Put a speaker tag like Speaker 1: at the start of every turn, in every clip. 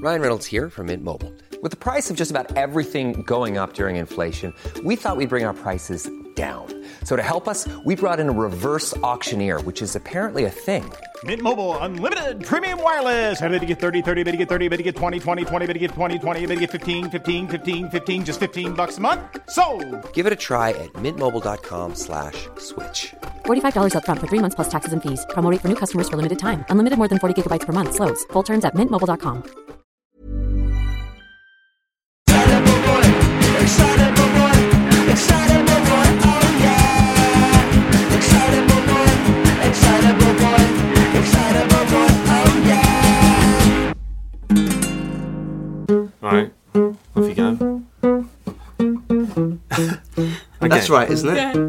Speaker 1: Ryan Reynolds here from Mint Mobile. With the price of just about everything going up during inflation, we thought we'd bring our prices down. So to help us, we brought in a reverse auctioneer, which is apparently a thing.
Speaker 2: Mint Mobile Unlimited Premium Wireless. How to get 30, 30, bit to get 30, bit to get 20, 20, 20, bit to get 20, 20, bit to get 15, 15, 15, 15, just $15 a month? Sold!
Speaker 1: Give it a try at mintmobile.com/switch.
Speaker 3: $45 up front for 3 months plus taxes and fees. Promo rate for new customers for limited time. Unlimited more than 40 gigabytes per month. Slows full terms at mintmobile.com.
Speaker 4: Right, off you go. Okay.
Speaker 5: That's right, isn't it?
Speaker 6: Yeah.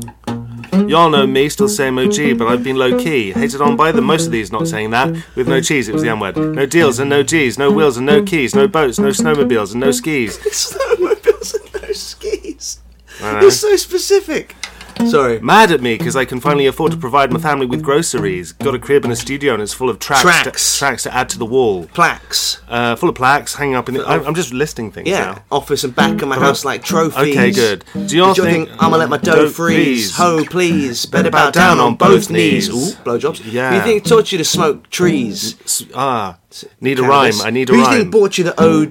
Speaker 4: Y'all know me, still say MOG, but I've been low-key. Hated on by them, most of these not saying that. With no cheese, it was the M-word. No deals and no G's, no wheels and no keys, no boats, no snowmobiles and no skis.
Speaker 5: Snowmobiles and no skis.
Speaker 4: I know.
Speaker 5: You're so specific. Sorry.
Speaker 4: Mad at me because I can finally afford to provide my family with groceries. Got a crib and a studio and it's full of tracks to add to the wall.
Speaker 5: Plaques.
Speaker 4: Full of plaques hanging up in the... I'm just listing things
Speaker 5: Yeah.
Speaker 4: now.
Speaker 5: Office and back of my house like trophies.
Speaker 4: Okay, good. Do y'all think...
Speaker 5: I'm gonna let my dough freeze? Ho, please. Better bow down on both knees. Ooh, blowjobs.
Speaker 4: Yeah.
Speaker 5: Who do you think taught you to smoke trees?
Speaker 4: Need a
Speaker 5: Cannabis.
Speaker 4: rhyme. I need a
Speaker 5: Who
Speaker 4: rhyme.
Speaker 5: do you think bought you the ODs,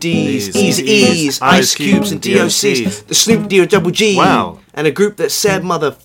Speaker 5: Ease, Ice Cubes and DOCs? The Snoop D or Double G.
Speaker 4: Wow.
Speaker 5: And a group that said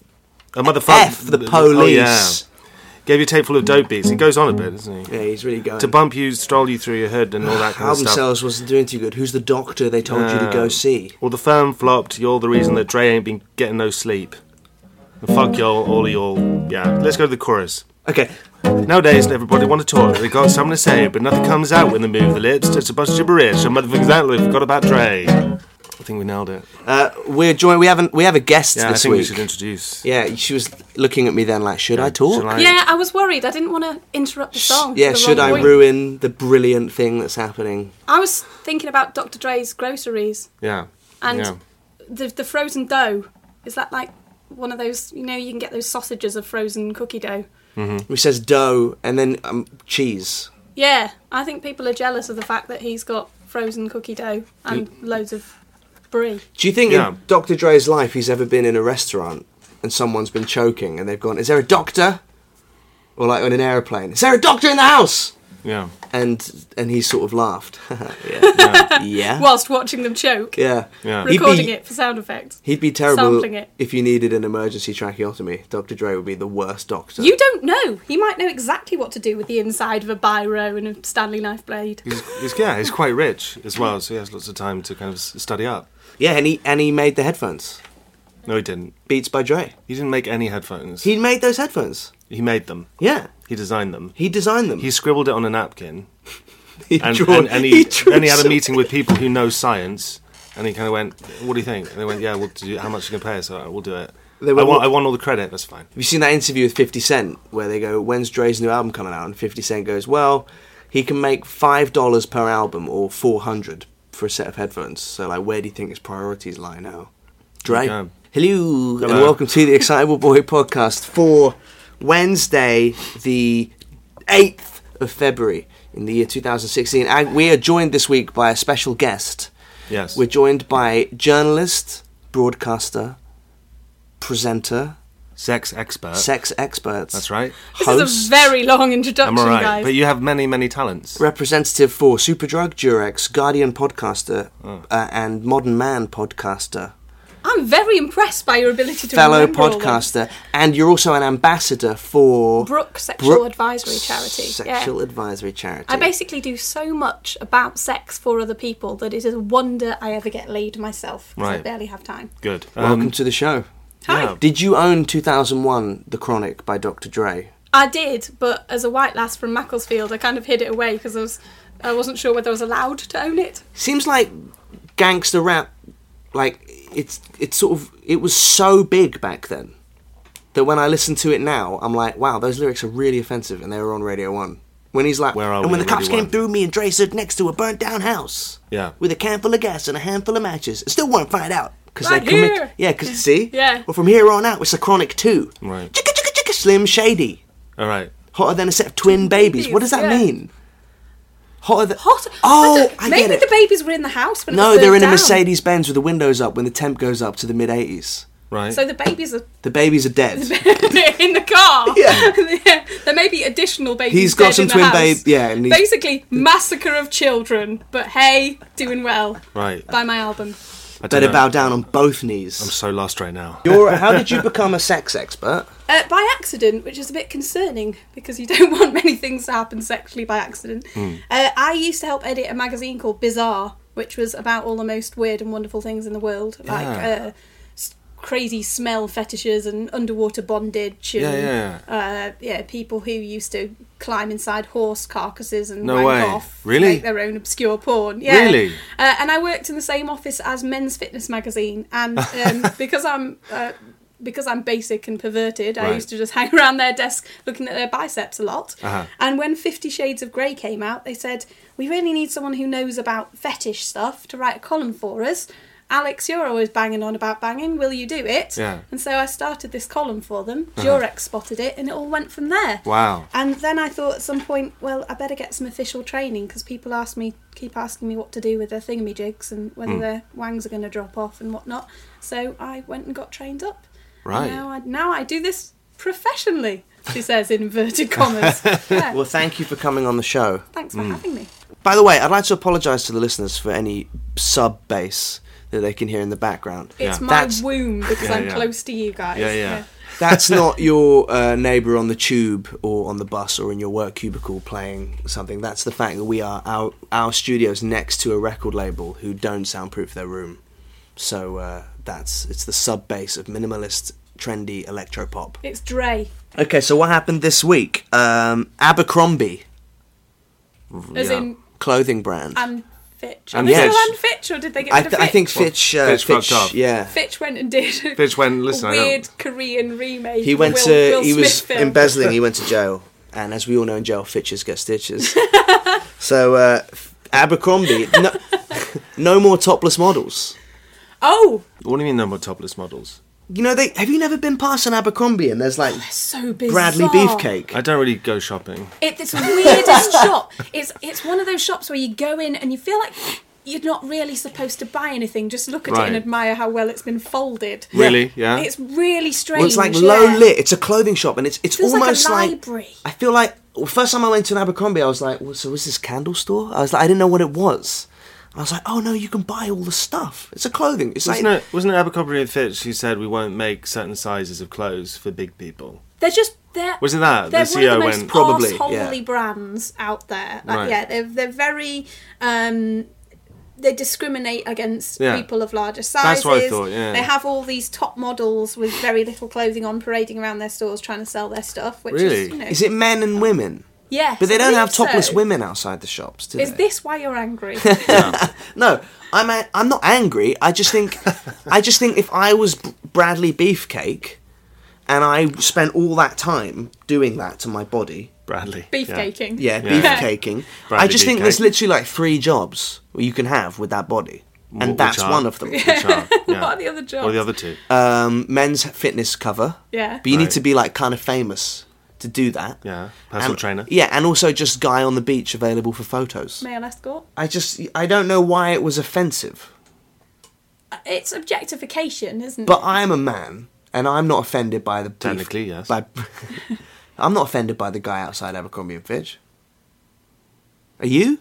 Speaker 4: A motherfucker.
Speaker 5: F the police.
Speaker 4: Oh, yeah. Gave you a tape full of dope beats. He goes on a bit, doesn't he?
Speaker 5: Yeah, he's really going.
Speaker 4: To bump you, stroll you through your hood and all that kind of
Speaker 5: Album
Speaker 4: stuff.
Speaker 5: sales wasn't doing too good. Who's the doctor they told you to go see?
Speaker 4: Well, the firm flopped. You're the reason that Dre ain't been getting no sleep. And fuck y'all, all of y'all. Yeah, let's go to the chorus.
Speaker 5: Okay.
Speaker 4: Nowadays, everybody want to talk. They got something to say, but nothing comes out when they move the lips. Just a bunch of gibberish. And motherfuckers exactly forgot about Dre. I think we nailed it.
Speaker 5: We're joined. We have a guest
Speaker 4: Yeah, I
Speaker 5: this
Speaker 4: think
Speaker 5: week.
Speaker 4: we should introduce.
Speaker 5: Yeah, she was looking at me then like, should I talk?
Speaker 6: Yeah, I was worried. I didn't want to interrupt the song.
Speaker 5: Yeah,
Speaker 6: for the
Speaker 5: should
Speaker 6: wrong
Speaker 5: I
Speaker 6: point.
Speaker 5: ruin the brilliant thing that's happening?
Speaker 6: I was thinking about Dr. Dre's groceries
Speaker 4: Yeah.
Speaker 6: and
Speaker 4: yeah.
Speaker 6: the frozen dough. Is that like one of those? You know, you can get those sausages of frozen cookie dough.
Speaker 5: He says dough and then cheese.
Speaker 6: Yeah, I think people are jealous of the fact that he's got frozen cookie dough and loads of brie.
Speaker 5: Do you think
Speaker 4: Yeah.
Speaker 5: in Dr. Dre's life he's ever been in a restaurant and someone's been choking and they've gone, is there a doctor? Or like on an aeroplane, is there a doctor in the house?
Speaker 4: Yeah.
Speaker 5: And he's sort of laughed. yeah. Yeah.
Speaker 6: Whilst watching them choke.
Speaker 5: Yeah.
Speaker 4: Yeah.
Speaker 6: Recording it for sound effects.
Speaker 5: He'd be terrible
Speaker 6: Sampling it.
Speaker 5: if you needed an emergency tracheotomy. Dr. Dre would be the worst doctor.
Speaker 6: You don't know. He might know exactly what to do with the inside of a biro and a Stanley knife blade.
Speaker 4: He's quite rich as well, so he has lots of time to kind of study up.
Speaker 5: Yeah, and he made the headphones.
Speaker 4: No, he didn't.
Speaker 5: Beats by Dre.
Speaker 4: He didn't make any headphones.
Speaker 5: He made those headphones.
Speaker 4: He made them.
Speaker 5: Yeah.
Speaker 4: He designed them.
Speaker 5: He designed them.
Speaker 4: He scribbled it on a napkin.
Speaker 5: He
Speaker 4: And
Speaker 5: drew-
Speaker 4: then he had a
Speaker 5: some-
Speaker 4: meeting with people who know science, and he kind of went, "What do you think?" And they went, "Yeah, how much are you gonna pay us? All right, we'll do it.
Speaker 5: They went,
Speaker 4: I want all the credit. That's fine."
Speaker 5: Have you seen that interview with 50 Cent where they go, when's Dre's new album coming out? And 50 Cent goes, well, he can make $5 per album or $400 for a set of headphones. So, like, where do you think his priorities lie now? Dre.
Speaker 4: Okay.
Speaker 5: Hello, and
Speaker 4: Hello.
Speaker 5: welcome to the Excitable Boy podcast for Wednesday, the 8th of February in the year 2016. And we are joined this week by a special guest.
Speaker 4: Yes.
Speaker 5: We're joined by journalist, broadcaster, presenter,
Speaker 4: Sex expert.
Speaker 5: sex experts.
Speaker 4: That's right.
Speaker 6: This
Speaker 5: Host,
Speaker 6: is a very long introduction,
Speaker 4: I'm alright.
Speaker 6: guys.
Speaker 4: But you have many, many talents.
Speaker 5: representative for Superdrug, Durex, Guardian podcaster,
Speaker 4: Oh.
Speaker 5: and Modern Man podcaster,
Speaker 6: I'm very impressed by your ability to
Speaker 5: fellow
Speaker 6: remember all those.
Speaker 5: podcaster, and you're also an ambassador for
Speaker 6: Brooke Sexual
Speaker 5: Brooke
Speaker 6: Advisory Charity.
Speaker 5: Sexual
Speaker 6: Yeah.
Speaker 5: Advisory Charity.
Speaker 6: I basically do so much about sex for other people that it is a wonder I ever get laid myself, because I
Speaker 4: Right.
Speaker 6: barely have time.
Speaker 4: Good.
Speaker 5: Welcome to the show.
Speaker 6: Hi.
Speaker 4: yeah.
Speaker 5: Did you own 2001 The Chronic by Dr. Dre?
Speaker 6: I did, but as a white lass from Macclesfield, I kind of hid it away because I wasn't sure whether I was allowed to own it.
Speaker 5: Seems like gangster rap, like it was so big back then that when I listen to it now, I'm like, wow, those lyrics are really offensive, and they were on Radio 1. When he's like,
Speaker 4: Where are
Speaker 5: and
Speaker 4: we
Speaker 5: when the
Speaker 4: on
Speaker 5: cops
Speaker 4: Radio
Speaker 5: came
Speaker 4: 1?
Speaker 5: through, me and Dre stood next to a burnt down house.
Speaker 4: Yeah.
Speaker 5: With a can full of gas and a handful of matches. Still won't find out. Cause
Speaker 6: Right
Speaker 5: they commit.
Speaker 6: here.
Speaker 5: Yeah, because see?
Speaker 6: Yeah.
Speaker 5: Well, from here on out, it's the Chronic 2.
Speaker 4: Right.
Speaker 5: Chicka, chicka, chicka, Slim Shady.
Speaker 4: All right.
Speaker 5: Hotter than a set of twin babies. What does that
Speaker 6: yeah.
Speaker 5: mean? Hotter.
Speaker 6: Hot.
Speaker 5: Oh, I
Speaker 6: maybe
Speaker 5: get it.
Speaker 6: the babies were in the house when it
Speaker 5: No,
Speaker 6: was
Speaker 5: they're
Speaker 6: burned
Speaker 5: in a
Speaker 6: down.
Speaker 5: Mercedes-Benz with the windows up when the temp goes up to the mid-80s.
Speaker 4: Right.
Speaker 6: So the babies are
Speaker 5: The babies are dead.
Speaker 6: in the car.
Speaker 5: Yeah.
Speaker 6: There may be additional babies.
Speaker 5: He's got
Speaker 6: dead
Speaker 5: some
Speaker 6: in the
Speaker 5: twin
Speaker 6: house.
Speaker 5: babe. Yeah, and he's,
Speaker 6: Basically, massacre of children. But hey, doing well.
Speaker 4: Right.
Speaker 6: Buy my album.
Speaker 4: I don't
Speaker 5: better
Speaker 4: know.
Speaker 5: bow down on both knees.
Speaker 4: I'm so lost right now.
Speaker 5: How did you become a sex expert?
Speaker 6: By accident, which is a bit concerning because you don't want many things to happen sexually by accident. I used to help edit a magazine called Bizarre, which was about all the most weird and wonderful things in the world, like crazy smell fetishes and underwater bondage. And, people who used to climb inside horse carcasses and
Speaker 4: No
Speaker 6: wank
Speaker 4: way.
Speaker 6: off
Speaker 4: Really?
Speaker 6: to make their own obscure porn. Yeah.
Speaker 4: Really?
Speaker 6: And I worked in the same office as Men's Fitness magazine, and because I'm basic and perverted, I
Speaker 4: Right.
Speaker 6: used to just hang around their desk looking at their biceps a lot.
Speaker 4: Uh-huh.
Speaker 6: And when 50 Shades of Grey came out, they said, we really need someone who knows about fetish stuff to write a column for us. Alex, you're always banging on about banging. Will you do it?
Speaker 4: Yeah.
Speaker 6: And so I started this column for them. Durex spotted it, and it all went from there.
Speaker 4: Wow.
Speaker 6: And then I thought at some point, well, I better get some official training because people keep asking me what to do with their thingamajigs and whether their wangs are going to drop off and whatnot. So I went and got trained up.
Speaker 4: Right.
Speaker 6: And now I do this professionally, she says in inverted commas. Yeah.
Speaker 5: Well, thank you for coming on the show.
Speaker 6: Thanks for having me.
Speaker 5: By the way, I'd like to apologise to the listeners for any sub-bass that they can hear in the background.
Speaker 6: It's
Speaker 4: Yeah.
Speaker 6: my
Speaker 5: That's-
Speaker 6: womb because I'm
Speaker 4: yeah.
Speaker 6: close to you guys.
Speaker 4: Yeah.
Speaker 5: That's not your neighbour on the tube or on the bus or in your work cubicle playing something. That's the fact that we are our studio's next to a record label who don't soundproof their room. So it's the sub-bass of minimalist, trendy electropop.
Speaker 6: It's Dre.
Speaker 5: Okay, so what happened this week? Abercrombie
Speaker 6: As in
Speaker 5: clothing brand.
Speaker 6: and Fitch.
Speaker 4: And
Speaker 6: Are they
Speaker 4: Fitch.
Speaker 6: still and Fitch, or did they get rid of Fitch?
Speaker 5: I think Fitch.
Speaker 4: Fitch fucked off.
Speaker 5: Yeah.
Speaker 6: Fitch went and did
Speaker 4: Fitch went, listen,
Speaker 6: a
Speaker 4: I don't-
Speaker 6: weird Korean remake.
Speaker 5: He
Speaker 6: of
Speaker 5: went
Speaker 6: Will
Speaker 5: to. He
Speaker 6: Smith
Speaker 5: was
Speaker 6: film.
Speaker 5: embezzling. He went to jail, and as we all know, in jail, Fitches get stitches. So Abercrombie, no more topless models.
Speaker 6: Oh,
Speaker 4: What do you mean no more topless models?
Speaker 5: You know, have you never been past an Abercrombie and there's like
Speaker 6: so bizarre.
Speaker 5: Bradley Beefcake?
Speaker 4: I don't really go shopping.
Speaker 6: It's the weirdest shop. It's one of those shops where you go in and you feel like you're not really supposed to buy anything. Just look at it and
Speaker 4: Right.
Speaker 6: admire how well it's been folded.
Speaker 4: Really? Yeah?
Speaker 6: It's really strange.
Speaker 5: Well, it's like
Speaker 6: yeah.
Speaker 5: low lit. It's a clothing shop, and it's
Speaker 6: Feels like a
Speaker 5: almost
Speaker 6: library.
Speaker 5: I feel like first time I went to an Abercrombie, I was like, well, so was this candle store? I was like, I didn't know what it was. I was like, oh no, you can buy all the stuff. It's a clothing. It's like
Speaker 4: Wasn't it Abercrombie and Fitch who said we won't make certain sizes of clothes for big people?
Speaker 6: They're
Speaker 4: Was it that?
Speaker 6: They're
Speaker 4: The
Speaker 6: one of
Speaker 4: CEO
Speaker 6: the most
Speaker 4: went-
Speaker 5: Probably,
Speaker 6: arseholey
Speaker 5: yeah.
Speaker 6: brands out there. Like,
Speaker 4: Right.
Speaker 6: Yeah, they're very. They discriminate against
Speaker 4: Yeah.
Speaker 6: people of larger sizes.
Speaker 4: That's what I thought, yeah.
Speaker 6: They have all these top models with very little clothing on parading around their stores trying to sell their stuff. Which
Speaker 4: Really?
Speaker 6: is, you know,
Speaker 5: Is it men and women?
Speaker 6: yes,
Speaker 5: But they
Speaker 6: I
Speaker 5: don't have
Speaker 6: believe
Speaker 5: topless
Speaker 6: so.
Speaker 5: women outside the shops, do
Speaker 6: Is
Speaker 5: they?
Speaker 6: this why you're angry?
Speaker 5: No, I'm not angry. I just think if I was Bradley Beefcake, and I spent all that time doing that to my body,
Speaker 4: Bradley.
Speaker 6: Beefcaking.
Speaker 5: yeah,
Speaker 4: Yeah.
Speaker 5: beefcaking. I
Speaker 4: Bradley
Speaker 5: just think
Speaker 4: Beefcake.
Speaker 5: there's literally like 3 jobs you can have with that body, and
Speaker 4: Which
Speaker 5: that's
Speaker 4: are?
Speaker 5: one of them.
Speaker 4: Which are, yeah.
Speaker 6: What are the other jobs?
Speaker 4: What are the other two?
Speaker 5: Men's fitness cover.
Speaker 6: Yeah.
Speaker 5: But you need
Speaker 4: Right.
Speaker 5: to be like kind of famous to do that.
Speaker 4: Yeah, personal
Speaker 5: And-
Speaker 4: trainer.
Speaker 5: Yeah, and also just guy on the beach available for photos.
Speaker 6: Male escort.
Speaker 5: I don't know why it was offensive.
Speaker 6: It's objectification, isn't
Speaker 5: But
Speaker 6: it?
Speaker 5: I'm a man, and I'm not offended by the beef-
Speaker 4: Technically, yes.
Speaker 5: I'm not offended by the guy outside Abercrombie and Fitch. Are you?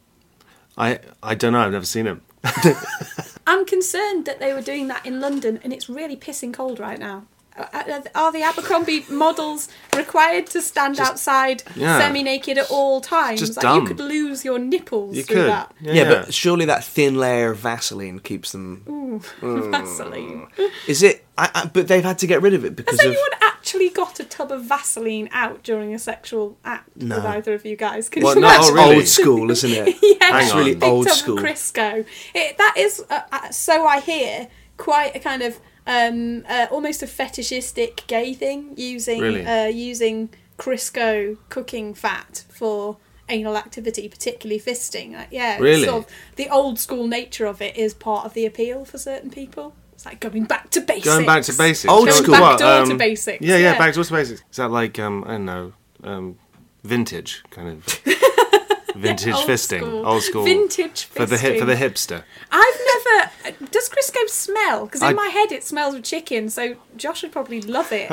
Speaker 4: I don't know. I've never seen him.
Speaker 6: I'm concerned that they were doing that in London and it's really pissing cold right now. Are the Abercrombie models required to stand outside
Speaker 4: yeah.
Speaker 6: semi-naked at all times?
Speaker 4: Just
Speaker 6: like
Speaker 4: dumb.
Speaker 6: you could lose your nipples
Speaker 4: You
Speaker 6: through
Speaker 4: could.
Speaker 6: that.
Speaker 5: Yeah, but surely that thin layer of Vaseline keeps them.
Speaker 6: Vaseline.
Speaker 5: Is it? But they've had to get rid of it because
Speaker 6: Has
Speaker 5: of.
Speaker 6: anyone actually got a tub of Vaseline out during a sexual act
Speaker 5: No.
Speaker 6: with either of you guys? Can
Speaker 4: Well,
Speaker 6: you
Speaker 4: no,
Speaker 6: imagine?
Speaker 4: oh, really?
Speaker 5: Old school, isn't it?
Speaker 6: Yeah,
Speaker 4: Hang on.
Speaker 5: really
Speaker 6: big
Speaker 5: old
Speaker 6: tub
Speaker 5: school.
Speaker 6: Of Crisco. That is, so I hear, quite a kind of almost a fetishistic gay thing using
Speaker 4: Really?
Speaker 6: Using Crisco cooking fat for anal activity, particularly fisting. Like, yeah,
Speaker 4: Really?
Speaker 6: Sort of, the old school nature of it is part of the appeal for certain people. It's like going back to basics.
Speaker 4: Going back to basics.
Speaker 5: Old
Speaker 6: Going
Speaker 5: school.
Speaker 6: back
Speaker 4: What,
Speaker 6: door to basics.
Speaker 4: Yeah, back to basics. Is that like, I don't know, vintage kind of? Vintage
Speaker 6: Old
Speaker 4: fisting.
Speaker 6: school.
Speaker 4: Old school.
Speaker 6: Vintage
Speaker 4: For the
Speaker 6: fisting.
Speaker 4: hipster.
Speaker 6: I've never. Does Crisco smell? Because in
Speaker 4: I-
Speaker 6: my head it smells of chicken, so Josh would probably love it.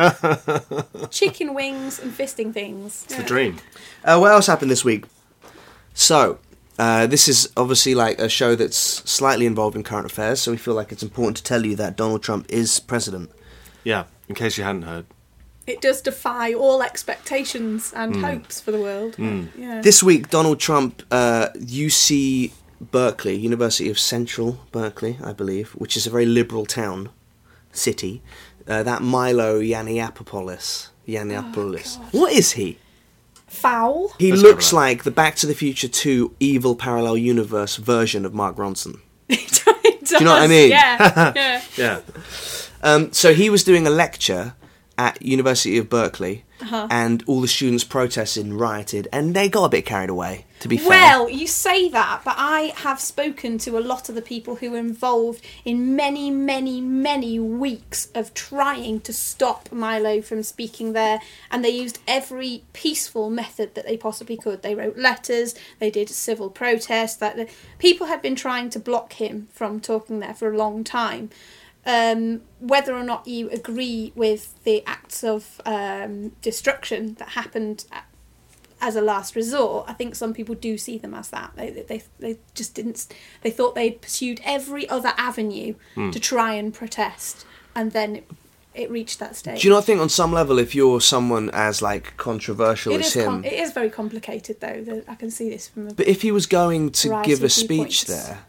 Speaker 6: Chicken wings and fisting things.
Speaker 4: It's the dream.
Speaker 5: What else happened this week? So, this is obviously like a show that's slightly involved in current affairs, so we feel like it's important to tell you that Donald Trump is president.
Speaker 4: Yeah, in case you hadn't heard.
Speaker 6: It does defy all expectations and hopes for the world. Yeah.
Speaker 5: This week, Donald Trump, UC Berkeley, University of Central Berkeley, I believe, which is a very liberal town, city, that Milo Yiannopoulos. What is he?
Speaker 6: Foul.
Speaker 5: He
Speaker 4: Let's go
Speaker 5: looks
Speaker 4: for that.
Speaker 5: like the Back to the Future 2 evil parallel universe version of Mark Ronson.
Speaker 6: It does,
Speaker 5: you know what I mean?
Speaker 6: Yeah.
Speaker 4: Yeah.
Speaker 5: So he was doing a lecture at University of Berkeley, and all the students protested and rioted, and they got a bit carried away, to be fair.
Speaker 6: Well, you say that, but I have spoken to a lot of the people who were involved in many, many, many weeks of trying to stop Milo from speaking there, and they used every peaceful method that they possibly could. They wrote letters, they did civil protests. That people had been trying to block him from talking there for a long time. Whether or not you agree with the acts of destruction that happened as a last resort, I think some people do see them as that. They just didn't. They thought they'd pursued every other avenue to try and protest, and then it reached that stage.
Speaker 5: Do you not think on some level, if you're someone as like controversial as him,
Speaker 6: it is very complicated though. I can see this from a
Speaker 5: but if he was going to
Speaker 6: variety
Speaker 5: give a
Speaker 6: of
Speaker 5: speech
Speaker 6: viewpoints.
Speaker 5: there,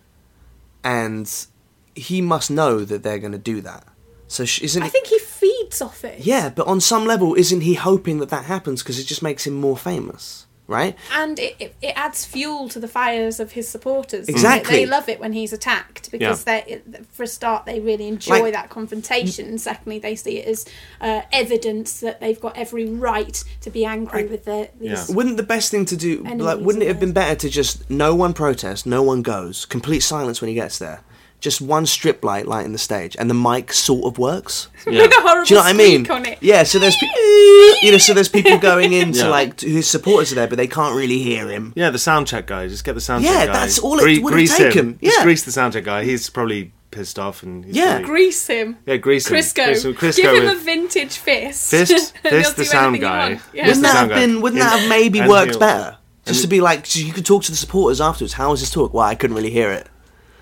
Speaker 5: and he must know that they're going to do that. So isn't
Speaker 6: I
Speaker 5: he?
Speaker 6: think he feeds off it.
Speaker 5: Yeah, but on some level, isn't he hoping that that happens because it just makes him more famous, right?
Speaker 6: And it adds fuel to the fires of his supporters.
Speaker 5: Exactly.
Speaker 6: They love it when he's attacked because for a start, they really enjoy
Speaker 5: Like-
Speaker 6: that confrontation. And secondly, they see it as evidence that they've got every right to be angry with these.
Speaker 4: Yeah.
Speaker 5: Wouldn't the best thing to do, like, wouldn't it have been better to just no one protests, no one goes, complete silence when he gets there, just one strip light lighting the stage, and the mic sort of works?
Speaker 6: With a horrible
Speaker 5: Do you know what I mean?
Speaker 6: squeak on it.
Speaker 5: Yeah, so there's so there's people going into like his supporters are there, but they can't really hear him.
Speaker 4: Yeah, the sound check guy. Just get the sound
Speaker 5: Yeah,
Speaker 4: check guy.
Speaker 5: that's all it would have
Speaker 4: grease
Speaker 5: taken.
Speaker 4: him. Just
Speaker 5: Yeah.
Speaker 4: grease the sound check guy. He's probably pissed off and he's
Speaker 5: Yeah.
Speaker 4: probably-
Speaker 6: Grease him.
Speaker 4: Yeah, grease him.
Speaker 6: Crisco.
Speaker 4: Crisco
Speaker 6: Give him
Speaker 4: with-
Speaker 6: a vintage fist.
Speaker 4: Fist
Speaker 6: And he'll
Speaker 4: the
Speaker 6: do
Speaker 4: sound
Speaker 6: anything you
Speaker 4: guy.
Speaker 6: want. Yeah.
Speaker 4: Fist
Speaker 5: Wouldn't
Speaker 4: the
Speaker 5: that
Speaker 4: sound
Speaker 5: have
Speaker 4: guy.
Speaker 5: been? Wouldn't that have maybe
Speaker 4: And
Speaker 5: worked
Speaker 4: he'll-
Speaker 5: better? Just to be like, so you could talk to the supporters afterwards. How was his talk? Well, I couldn't really hear it.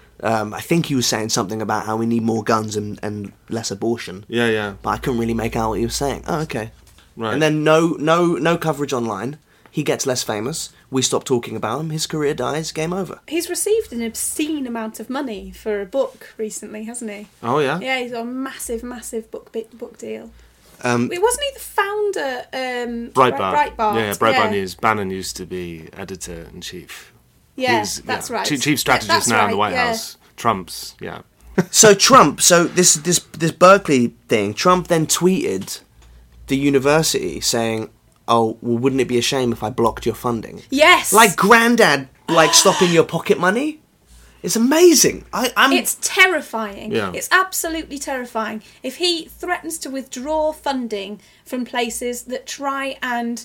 Speaker 5: I think he was saying something about how we need more guns and less abortion.
Speaker 4: Yeah, yeah.
Speaker 5: But I couldn't really make out what he was saying. Oh, okay.
Speaker 4: Right.
Speaker 5: And then no coverage online. He gets less famous. We stop talking about him. His career dies. Game over.
Speaker 6: He's received an obscene amount of money for a book recently, hasn't he?
Speaker 4: Oh, yeah?
Speaker 6: Yeah, he's got a massive, massive book
Speaker 5: It
Speaker 6: deal. Wasn't he the founder?
Speaker 4: Breitbart.
Speaker 6: Breitbart.
Speaker 4: Yeah, Breitbart News. Bannon used to be editor-in-chief.
Speaker 6: Yeah,
Speaker 4: He's,
Speaker 6: that's
Speaker 4: yeah,
Speaker 6: right.
Speaker 4: Chief strategist
Speaker 6: That's
Speaker 4: now in the
Speaker 6: right,
Speaker 4: White
Speaker 6: yeah.
Speaker 4: House. Trump's, yeah.
Speaker 5: So Trump. So this Berkeley thing. Trump then tweeted the university saying, "Oh, well, wouldn't it be a shame if I blocked your funding?"
Speaker 6: Yes.
Speaker 5: Like granddad, like stopping your pocket money. It's amazing. I'm.
Speaker 6: It's terrifying.
Speaker 4: Yeah.
Speaker 6: It's absolutely terrifying. If he threatens to withdraw funding from places that try and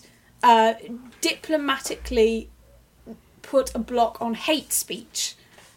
Speaker 6: diplomatically put a block on hate speech.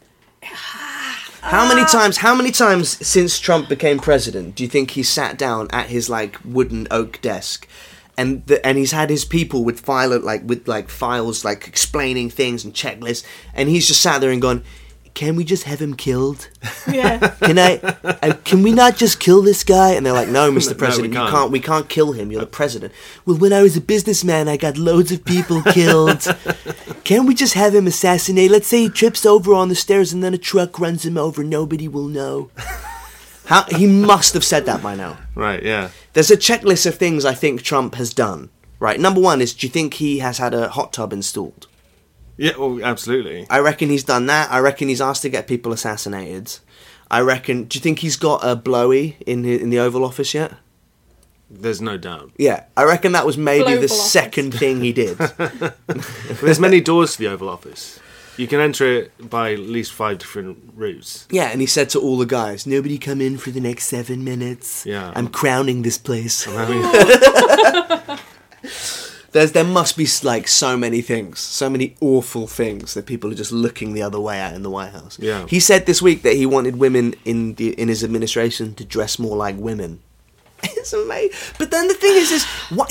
Speaker 5: How many times since Trump became president do you think he sat down at his like wooden oak desk, and he's had his people with files like explaining things and checklists, and he's just sat there and gone, "Can we just have him killed?
Speaker 6: Yeah.
Speaker 5: Can we not just kill this guy?" And they're like, "No, Mr.
Speaker 4: No,
Speaker 5: President,
Speaker 4: we can't.
Speaker 5: we can't kill him. You're the president." "Well, when I was a businessman, I got loads of people killed. Can't we just have him assassinated? Let's say he trips over on the stairs and then a truck runs him over. Nobody will know." He must have said that by now.
Speaker 4: Right, yeah.
Speaker 5: There's a checklist of things I think Trump has done. Right, number one is, do you think he has had a hot tub installed?
Speaker 4: Yeah, well, absolutely.
Speaker 5: I reckon he's done that. I reckon he's asked to get people assassinated. I reckon. Do you think he's got a blowy in the Oval Office yet?
Speaker 4: There's no doubt.
Speaker 5: Yeah, I reckon that was maybe
Speaker 6: Global
Speaker 5: the
Speaker 6: Office.
Speaker 5: second thing he did.
Speaker 4: There's many doors to the Oval Office. You can enter it by at least 5 different routes.
Speaker 5: Yeah, and he said to all the guys, "Nobody come in for the next 7 minutes.
Speaker 4: Yeah.
Speaker 5: I'm crowning this place." There must be like so many things, so many awful things that people are just looking the other way at in the White House.
Speaker 4: Yeah.
Speaker 5: He said this week that he wanted women in his administration to dress more like women. It's amazing. But then the thing is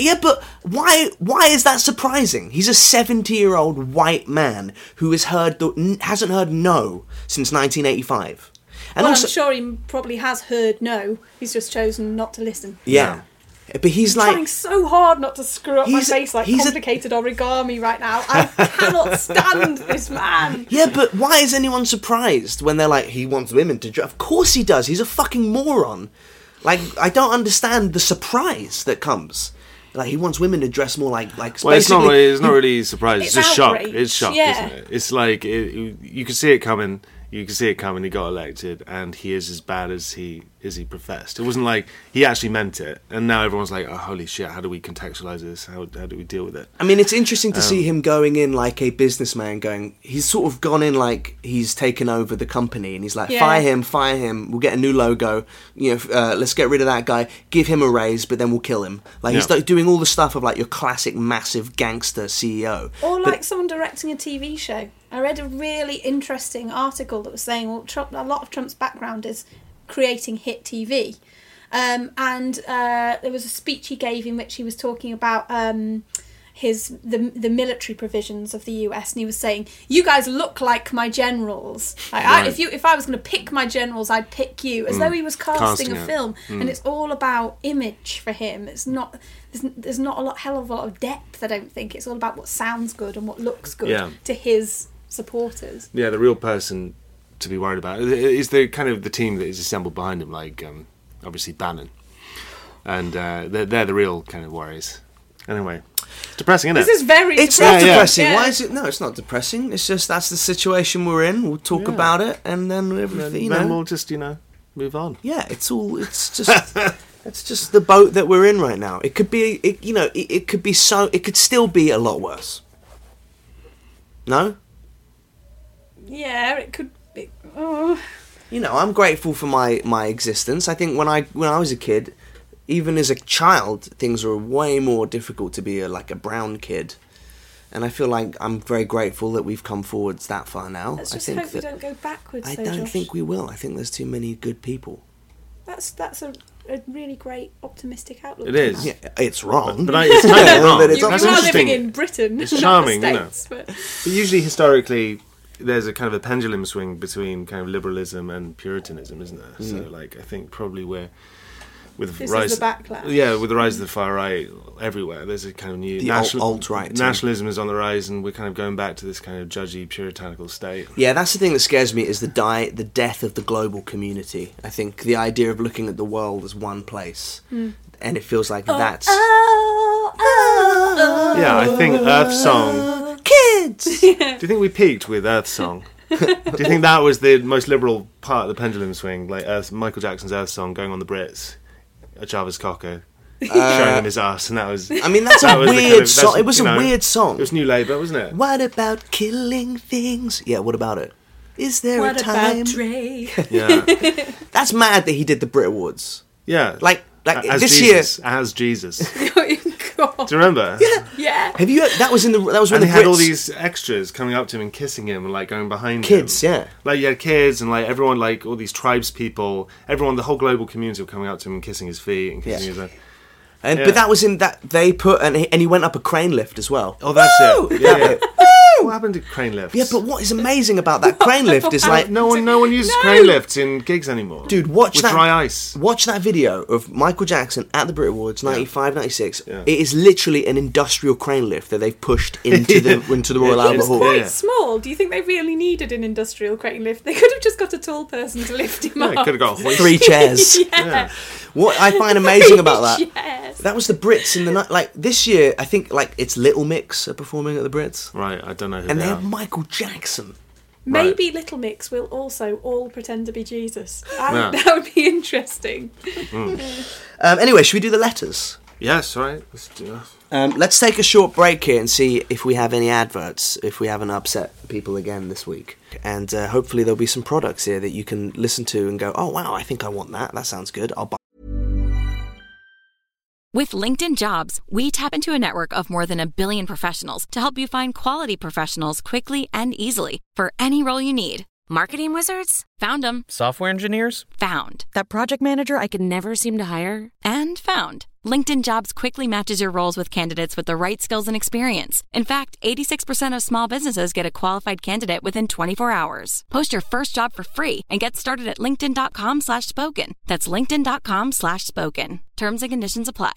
Speaker 5: why is that surprising? He's a 70-year-old white man who hasn't heard no since 1985. And
Speaker 6: well,
Speaker 5: also,
Speaker 6: I'm sure he probably has heard no. He's just chosen not to listen.
Speaker 5: yeah. But he's like
Speaker 6: Trying so hard not to screw up my
Speaker 5: He's-
Speaker 6: face like
Speaker 5: he's a-
Speaker 6: complicated origami right now. I cannot stand this man.
Speaker 5: Yeah, but why is anyone surprised when they're like, he wants women to dress? Of course he does. He's a fucking moron. Like, I don't understand the surprise that comes. Like, he wants women to dress more like
Speaker 4: Well, it's not
Speaker 5: basically-
Speaker 4: really surprise. It's
Speaker 6: It's
Speaker 4: just shock.
Speaker 6: outrage,
Speaker 4: It's shock,
Speaker 6: yeah.
Speaker 4: isn't it? It's like you can see it coming. You can see it coming. He got elected, and he is as bad as he professed. It wasn't like he actually meant it, and now everyone's like, "Oh, holy shit! How do we contextualize this? How do we deal with it?"
Speaker 5: I mean, it's interesting to see him going in like a businessman. He's sort of gone in like he's taken over the company, and he's like,
Speaker 6: Yeah.
Speaker 5: fire him. We'll get a new logo. Let's get rid of that guy. Give him a raise, but then we'll kill him. Like he's
Speaker 4: Yeah.
Speaker 5: like doing all the stuff of like your classic massive gangster CEO.
Speaker 6: Or
Speaker 5: But-
Speaker 6: like someone directing a TV show. I read a really interesting article that was saying, well, a lot of Trump's background is creating hit TV. And there was a speech he gave in which he was talking about the military provisions of the US, and he was saying, "You guys look like my generals. Like,
Speaker 4: Right.
Speaker 6: if I was going to pick my generals, I'd pick you." As though he was casting
Speaker 4: Casting
Speaker 6: a
Speaker 4: it.
Speaker 6: film, and it's all about image for him. It's not. There's not hell of a lot of depth. I don't think it's all about what sounds good and what looks good
Speaker 4: Yeah.
Speaker 6: to his supporters.
Speaker 4: Yeah, the real person to be worried about is the kind of the team that is assembled behind him, like obviously Bannon, and they're the real kind of worries. Anyway, it's depressing, isn't it?
Speaker 6: This is very.
Speaker 5: It's not
Speaker 6: depressing.
Speaker 5: depressing.
Speaker 6: Yeah.
Speaker 5: Why is it? No, it's not depressing. It's just that's the situation we're in. We'll talk
Speaker 4: Yeah.
Speaker 5: about it, and then everything.
Speaker 4: Then we'll just move on.
Speaker 5: Yeah, it's just it's just the boat that we're in right now. It could be, it could be so. It could still be a lot worse. No,
Speaker 6: Yeah, it could be. Oh.
Speaker 5: I'm grateful for my existence. I think when I was a kid, even as a child, things were way more difficult to be a brown kid. And I feel like I'm very grateful that we've come forwards that far now.
Speaker 6: Let's
Speaker 5: I
Speaker 6: just
Speaker 5: think
Speaker 6: hope we don't go backwards.
Speaker 5: I
Speaker 6: though,
Speaker 5: don't
Speaker 6: Josh.
Speaker 5: think we will. I think there's too many good people.
Speaker 6: That's a really great optimistic outlook.
Speaker 4: It
Speaker 6: to
Speaker 4: is.
Speaker 6: have.
Speaker 5: Yeah, it's wrong.
Speaker 4: But it's kind of wrong.
Speaker 5: But it's
Speaker 6: You
Speaker 4: That's
Speaker 6: are
Speaker 4: interesting.
Speaker 6: living in Britain,
Speaker 4: It's
Speaker 6: not
Speaker 4: charming,
Speaker 6: the
Speaker 4: you know.
Speaker 6: States, but
Speaker 4: But usually, historically, there's a kind of a pendulum swing between kind of liberalism and puritanism, isn't there? So, I think probably with
Speaker 6: This is
Speaker 4: rise,
Speaker 6: the backlash.
Speaker 4: Yeah, with the rise of the far right everywhere, there's a kind of new
Speaker 5: The alt-right too.
Speaker 4: nationalism is on the rise, and we're kind of going back to this kind of judgy, puritanical state.
Speaker 5: Yeah, that's the thing that scares me is the death of the global community. I think the idea of looking at the world as one place, and it feels like that's
Speaker 4: Yeah, I think Earth Song.
Speaker 5: kids.
Speaker 4: Do you think we peaked with Earth Song? Do you think that was the most liberal part of the pendulum swing, like Michael Jackson's Earth Song going on the Brits, Jarvis Cocker showing them his ass, and that was.
Speaker 5: I mean, that's
Speaker 4: that
Speaker 5: a
Speaker 4: was the
Speaker 5: weird
Speaker 4: kind of-
Speaker 5: song.
Speaker 4: that's,
Speaker 5: It was
Speaker 4: you
Speaker 5: a
Speaker 4: know,
Speaker 5: weird song.
Speaker 4: It was New Labour, wasn't it?
Speaker 5: What about killing things? Yeah, what about it? Is there
Speaker 6: what
Speaker 5: a time?
Speaker 6: about Dre?
Speaker 4: Yeah,
Speaker 5: That's mad that he did the Brit Awards.
Speaker 4: yeah.
Speaker 5: Like
Speaker 4: as
Speaker 5: this
Speaker 4: Jesus, as Jesus.
Speaker 6: God.
Speaker 4: Do you remember?
Speaker 6: Yeah.
Speaker 5: Have you? That was when
Speaker 4: And
Speaker 5: the
Speaker 4: they had all
Speaker 5: Brits-
Speaker 4: these extras coming up to him and kissing him and like going behind
Speaker 5: kids.
Speaker 4: him.
Speaker 5: Yeah.
Speaker 4: Like you had kids and like everyone, like all these tribes people, everyone, the whole global community were coming up to him and kissing his feet and kissing
Speaker 5: Yes.
Speaker 4: his.
Speaker 5: And
Speaker 4: Yeah.
Speaker 5: but that was in that they put and he went up a crane lift as well.
Speaker 4: Oh, that's
Speaker 5: Woo!
Speaker 4: it. Yeah. What happened to crane lifts?
Speaker 5: Yeah, but what is amazing about that crane lift is like,
Speaker 4: no one uses crane lifts in gigs anymore.
Speaker 5: dude, watch
Speaker 4: with
Speaker 5: that
Speaker 4: dry ice.
Speaker 5: Watch that video of Michael Jackson at the Brit Awards, 95, 96.
Speaker 4: Yeah.
Speaker 5: It is literally an industrial crane lift that they've pushed into the Royal
Speaker 4: Yeah.
Speaker 5: Albert
Speaker 6: It's
Speaker 5: Hall.
Speaker 6: quite
Speaker 4: Yeah.
Speaker 6: small. Do you think they really needed an industrial crane lift? They could have just got a tall person to lift him
Speaker 4: Yeah,
Speaker 6: up.
Speaker 4: could have got a hoist.
Speaker 5: 3 chairs.
Speaker 6: Yeah.
Speaker 5: What I find amazing about that,
Speaker 6: Yes.
Speaker 5: that was the Brits in the night. Like this year, I think like it's Little Mix are performing at the Brits,
Speaker 4: Right, I don't know who
Speaker 5: and
Speaker 4: they
Speaker 5: they
Speaker 4: are.
Speaker 5: have Michael Jackson.
Speaker 6: Maybe Little Mix will also all pretend to be Jesus.
Speaker 4: Yeah.
Speaker 6: That would be interesting.
Speaker 5: Anyway, should we do the letters?
Speaker 4: Yes, right. Let's do that.
Speaker 5: Let's take a short break here and see if we have any adverts, if we haven't upset people again this week. And hopefully there'll be some products here that you can listen to and go, oh, wow, I think I want that. That sounds good. I'll buy.
Speaker 7: With LinkedIn Jobs, we tap into a network of more than 1 billion professionals to help you find quality professionals quickly and easily for any role you need. Marketing wizards? Found them.
Speaker 8: Software engineers?
Speaker 7: Found.
Speaker 3: That project manager I could never seem to hire?
Speaker 7: And found. LinkedIn Jobs quickly matches your roles with candidates with the right skills and experience. In fact, 86% of small businesses get a qualified candidate within 24 hours. Post your first job for free and get started at linkedin.com/spoken. That's linkedin.com/spoken. Terms and conditions apply.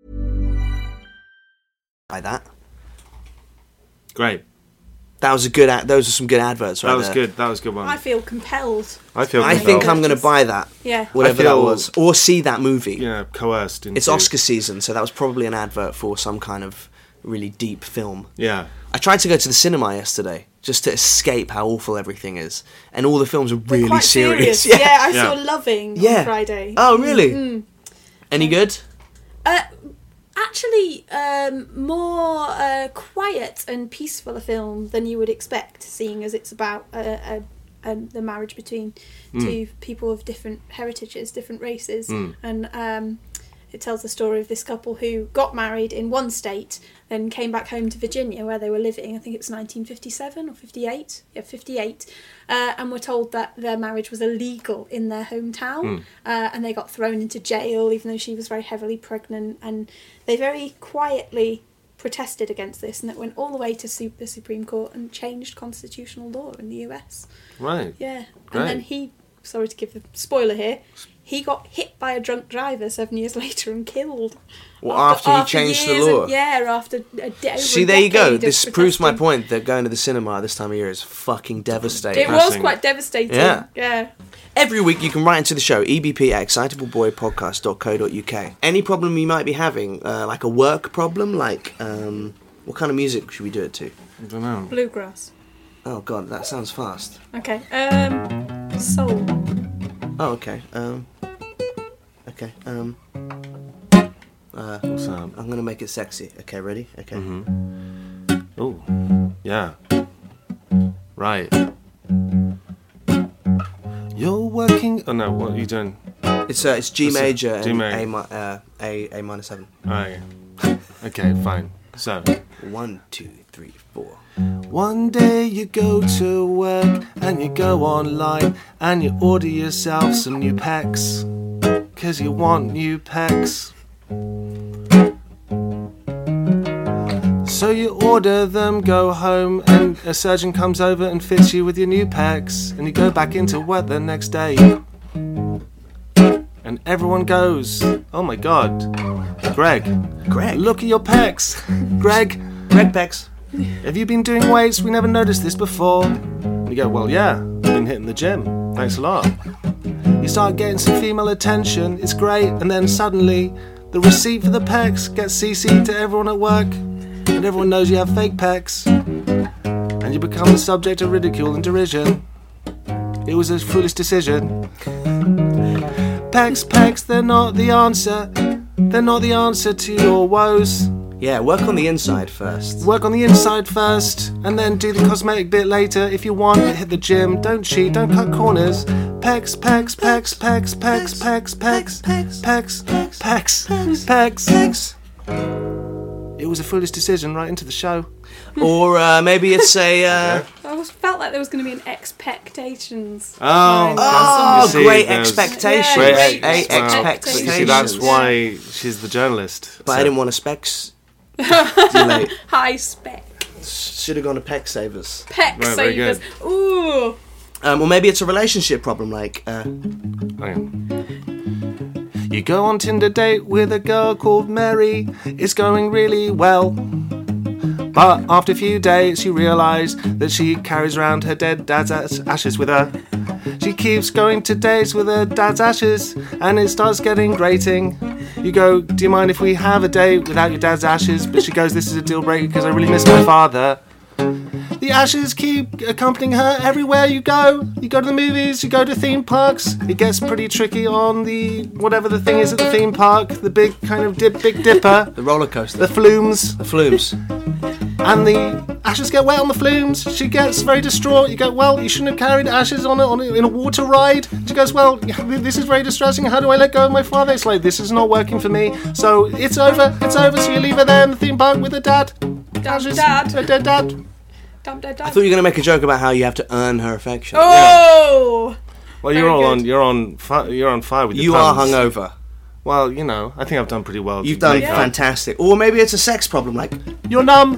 Speaker 5: By that.
Speaker 4: Great.
Speaker 5: That was a good. Those are some good adverts, right?
Speaker 4: That was
Speaker 5: there.
Speaker 4: good. That was a good one.
Speaker 6: I feel compelled.
Speaker 5: I think I'm going to buy that.
Speaker 6: Yeah.
Speaker 5: Whatever that was, or see that movie.
Speaker 4: Yeah, coerced into.
Speaker 5: It's Oscar season, so that was probably an advert for some kind of really deep film.
Speaker 4: Yeah.
Speaker 5: I tried to go to the cinema yesterday just to escape how awful everything is, and all the films are really
Speaker 6: quite
Speaker 5: serious.
Speaker 6: Yeah, I saw Loving on Friday.
Speaker 5: Oh, really? Any good?
Speaker 6: Actually, more quiet and peaceful a film than you would expect, seeing as it's about the marriage between two people of different heritages, different races, and it tells the story of this couple who got married in one state, then came back home to Virginia where they were living. I think it was 1957 or 58. Yeah, 58. And were told that their marriage was illegal in their hometown, and they got thrown into jail even though she was very heavily pregnant. And they very quietly protested against this, and it went all the way to the Supreme Court and changed constitutional law in the US.
Speaker 4: Right.
Speaker 6: Yeah.
Speaker 4: Great.
Speaker 6: And then he, sorry to give the spoiler here, he got hit by a drunk driver 7 years later and killed.
Speaker 5: Well, after he changed the law?
Speaker 6: After
Speaker 5: See, there you go. This proves my point that going to the cinema this time of year is fucking devastating.
Speaker 6: It was quite devastating. Yeah.
Speaker 5: Every week you can write into the show, ebp@excitableboypodcast.co.uk. Any problem you might be having, like a work problem, like what kind of music should we do it to?
Speaker 4: I don't know.
Speaker 6: Bluegrass.
Speaker 5: Oh god, that sounds fast.
Speaker 6: Okay. Soul.
Speaker 5: Oh, okay. Okay.
Speaker 4: What's that?
Speaker 5: I'm gonna make it sexy. Okay, ready? Okay.
Speaker 4: Oh, yeah. Right. You're working. Oh no, what are you doing?
Speaker 5: It's G major
Speaker 4: G
Speaker 5: and
Speaker 4: major.
Speaker 5: A minor 7.
Speaker 4: Right. Okay, fine. So
Speaker 5: 1, 2, 3, 4.
Speaker 4: one day you go to work and you go online and you order yourself some new pecs, 'cause you want new pecs. So you order them, go home, and a surgeon comes over and fits you with your new pecs, and you go back into work the next day. And everyone goes, oh my god, Greg, look at your pecs. Greg
Speaker 5: pecs.
Speaker 4: Have you been doing weights? We never noticed this before. And you go, well, yeah, I've been hitting the gym. Thanks a lot. You start getting some female attention. It's great. And then suddenly, the receipt for the pecs gets CC'd to everyone at work. And everyone knows you have fake pecs. And you become the subject of ridicule and derision. It was a foolish decision. Pecs, they're not the answer. They're not the answer to your woes.
Speaker 5: Yeah, work on the inside first.
Speaker 4: Work on the inside first, and then do the cosmetic bit later. If you want, hit the gym. Don't cheat, don't cut corners. Pecs. It was a foolish decision right into the show.
Speaker 5: Or maybe it's a...
Speaker 6: I felt like there was going to be an expectations.
Speaker 5: Great expectations.
Speaker 6: Yeah,
Speaker 5: great expectations.
Speaker 4: You see, that's why she's the journalist.
Speaker 5: But I didn't want a specs. Too late.
Speaker 6: High spec.
Speaker 5: Should have gone to Pec Savers.
Speaker 6: Pec
Speaker 4: Right, very
Speaker 6: Savers.
Speaker 4: good.
Speaker 6: Ooh.
Speaker 5: Or maybe it's a relationship problem, like...
Speaker 4: You go on Tinder date with a girl called Mary. It's going really well. But after a few days you realise that she carries around her dead dad's ashes with her. She keeps going to dates with her dad's ashes, and it starts getting grating. You go, do you mind if we have a date without your dad's ashes? But she goes, this is a deal breaker because I really miss my father. The ashes keep accompanying her everywhere you go. You go to the movies, you go to theme parks. It gets pretty tricky on the, whatever the thing is at the theme park, the big kind of Big Dipper.
Speaker 5: The roller coaster.
Speaker 4: The flumes.
Speaker 5: The flumes.
Speaker 4: and the ashes get wet on the flumes. She gets very distraught. You go, well, you shouldn't have carried ashes in a water ride. She goes, well, this is very distressing. How do I let go of my father? It's like, this is not working for me. So it's over. So you leave her there in the theme park with her dad. Ashes, her dead dad.
Speaker 6: Dump dead
Speaker 5: I
Speaker 6: dad.
Speaker 5: thought you were going to make a joke about how you have to earn her affection.
Speaker 6: Oh!
Speaker 4: Well,
Speaker 6: Very good.
Speaker 4: you're on fire with your
Speaker 5: You are
Speaker 4: puns.
Speaker 5: hungover.
Speaker 4: Well, I think I've done pretty well.
Speaker 5: You've done
Speaker 4: make up.
Speaker 5: fantastic. Or maybe it's a sex problem, like,
Speaker 4: You're numb.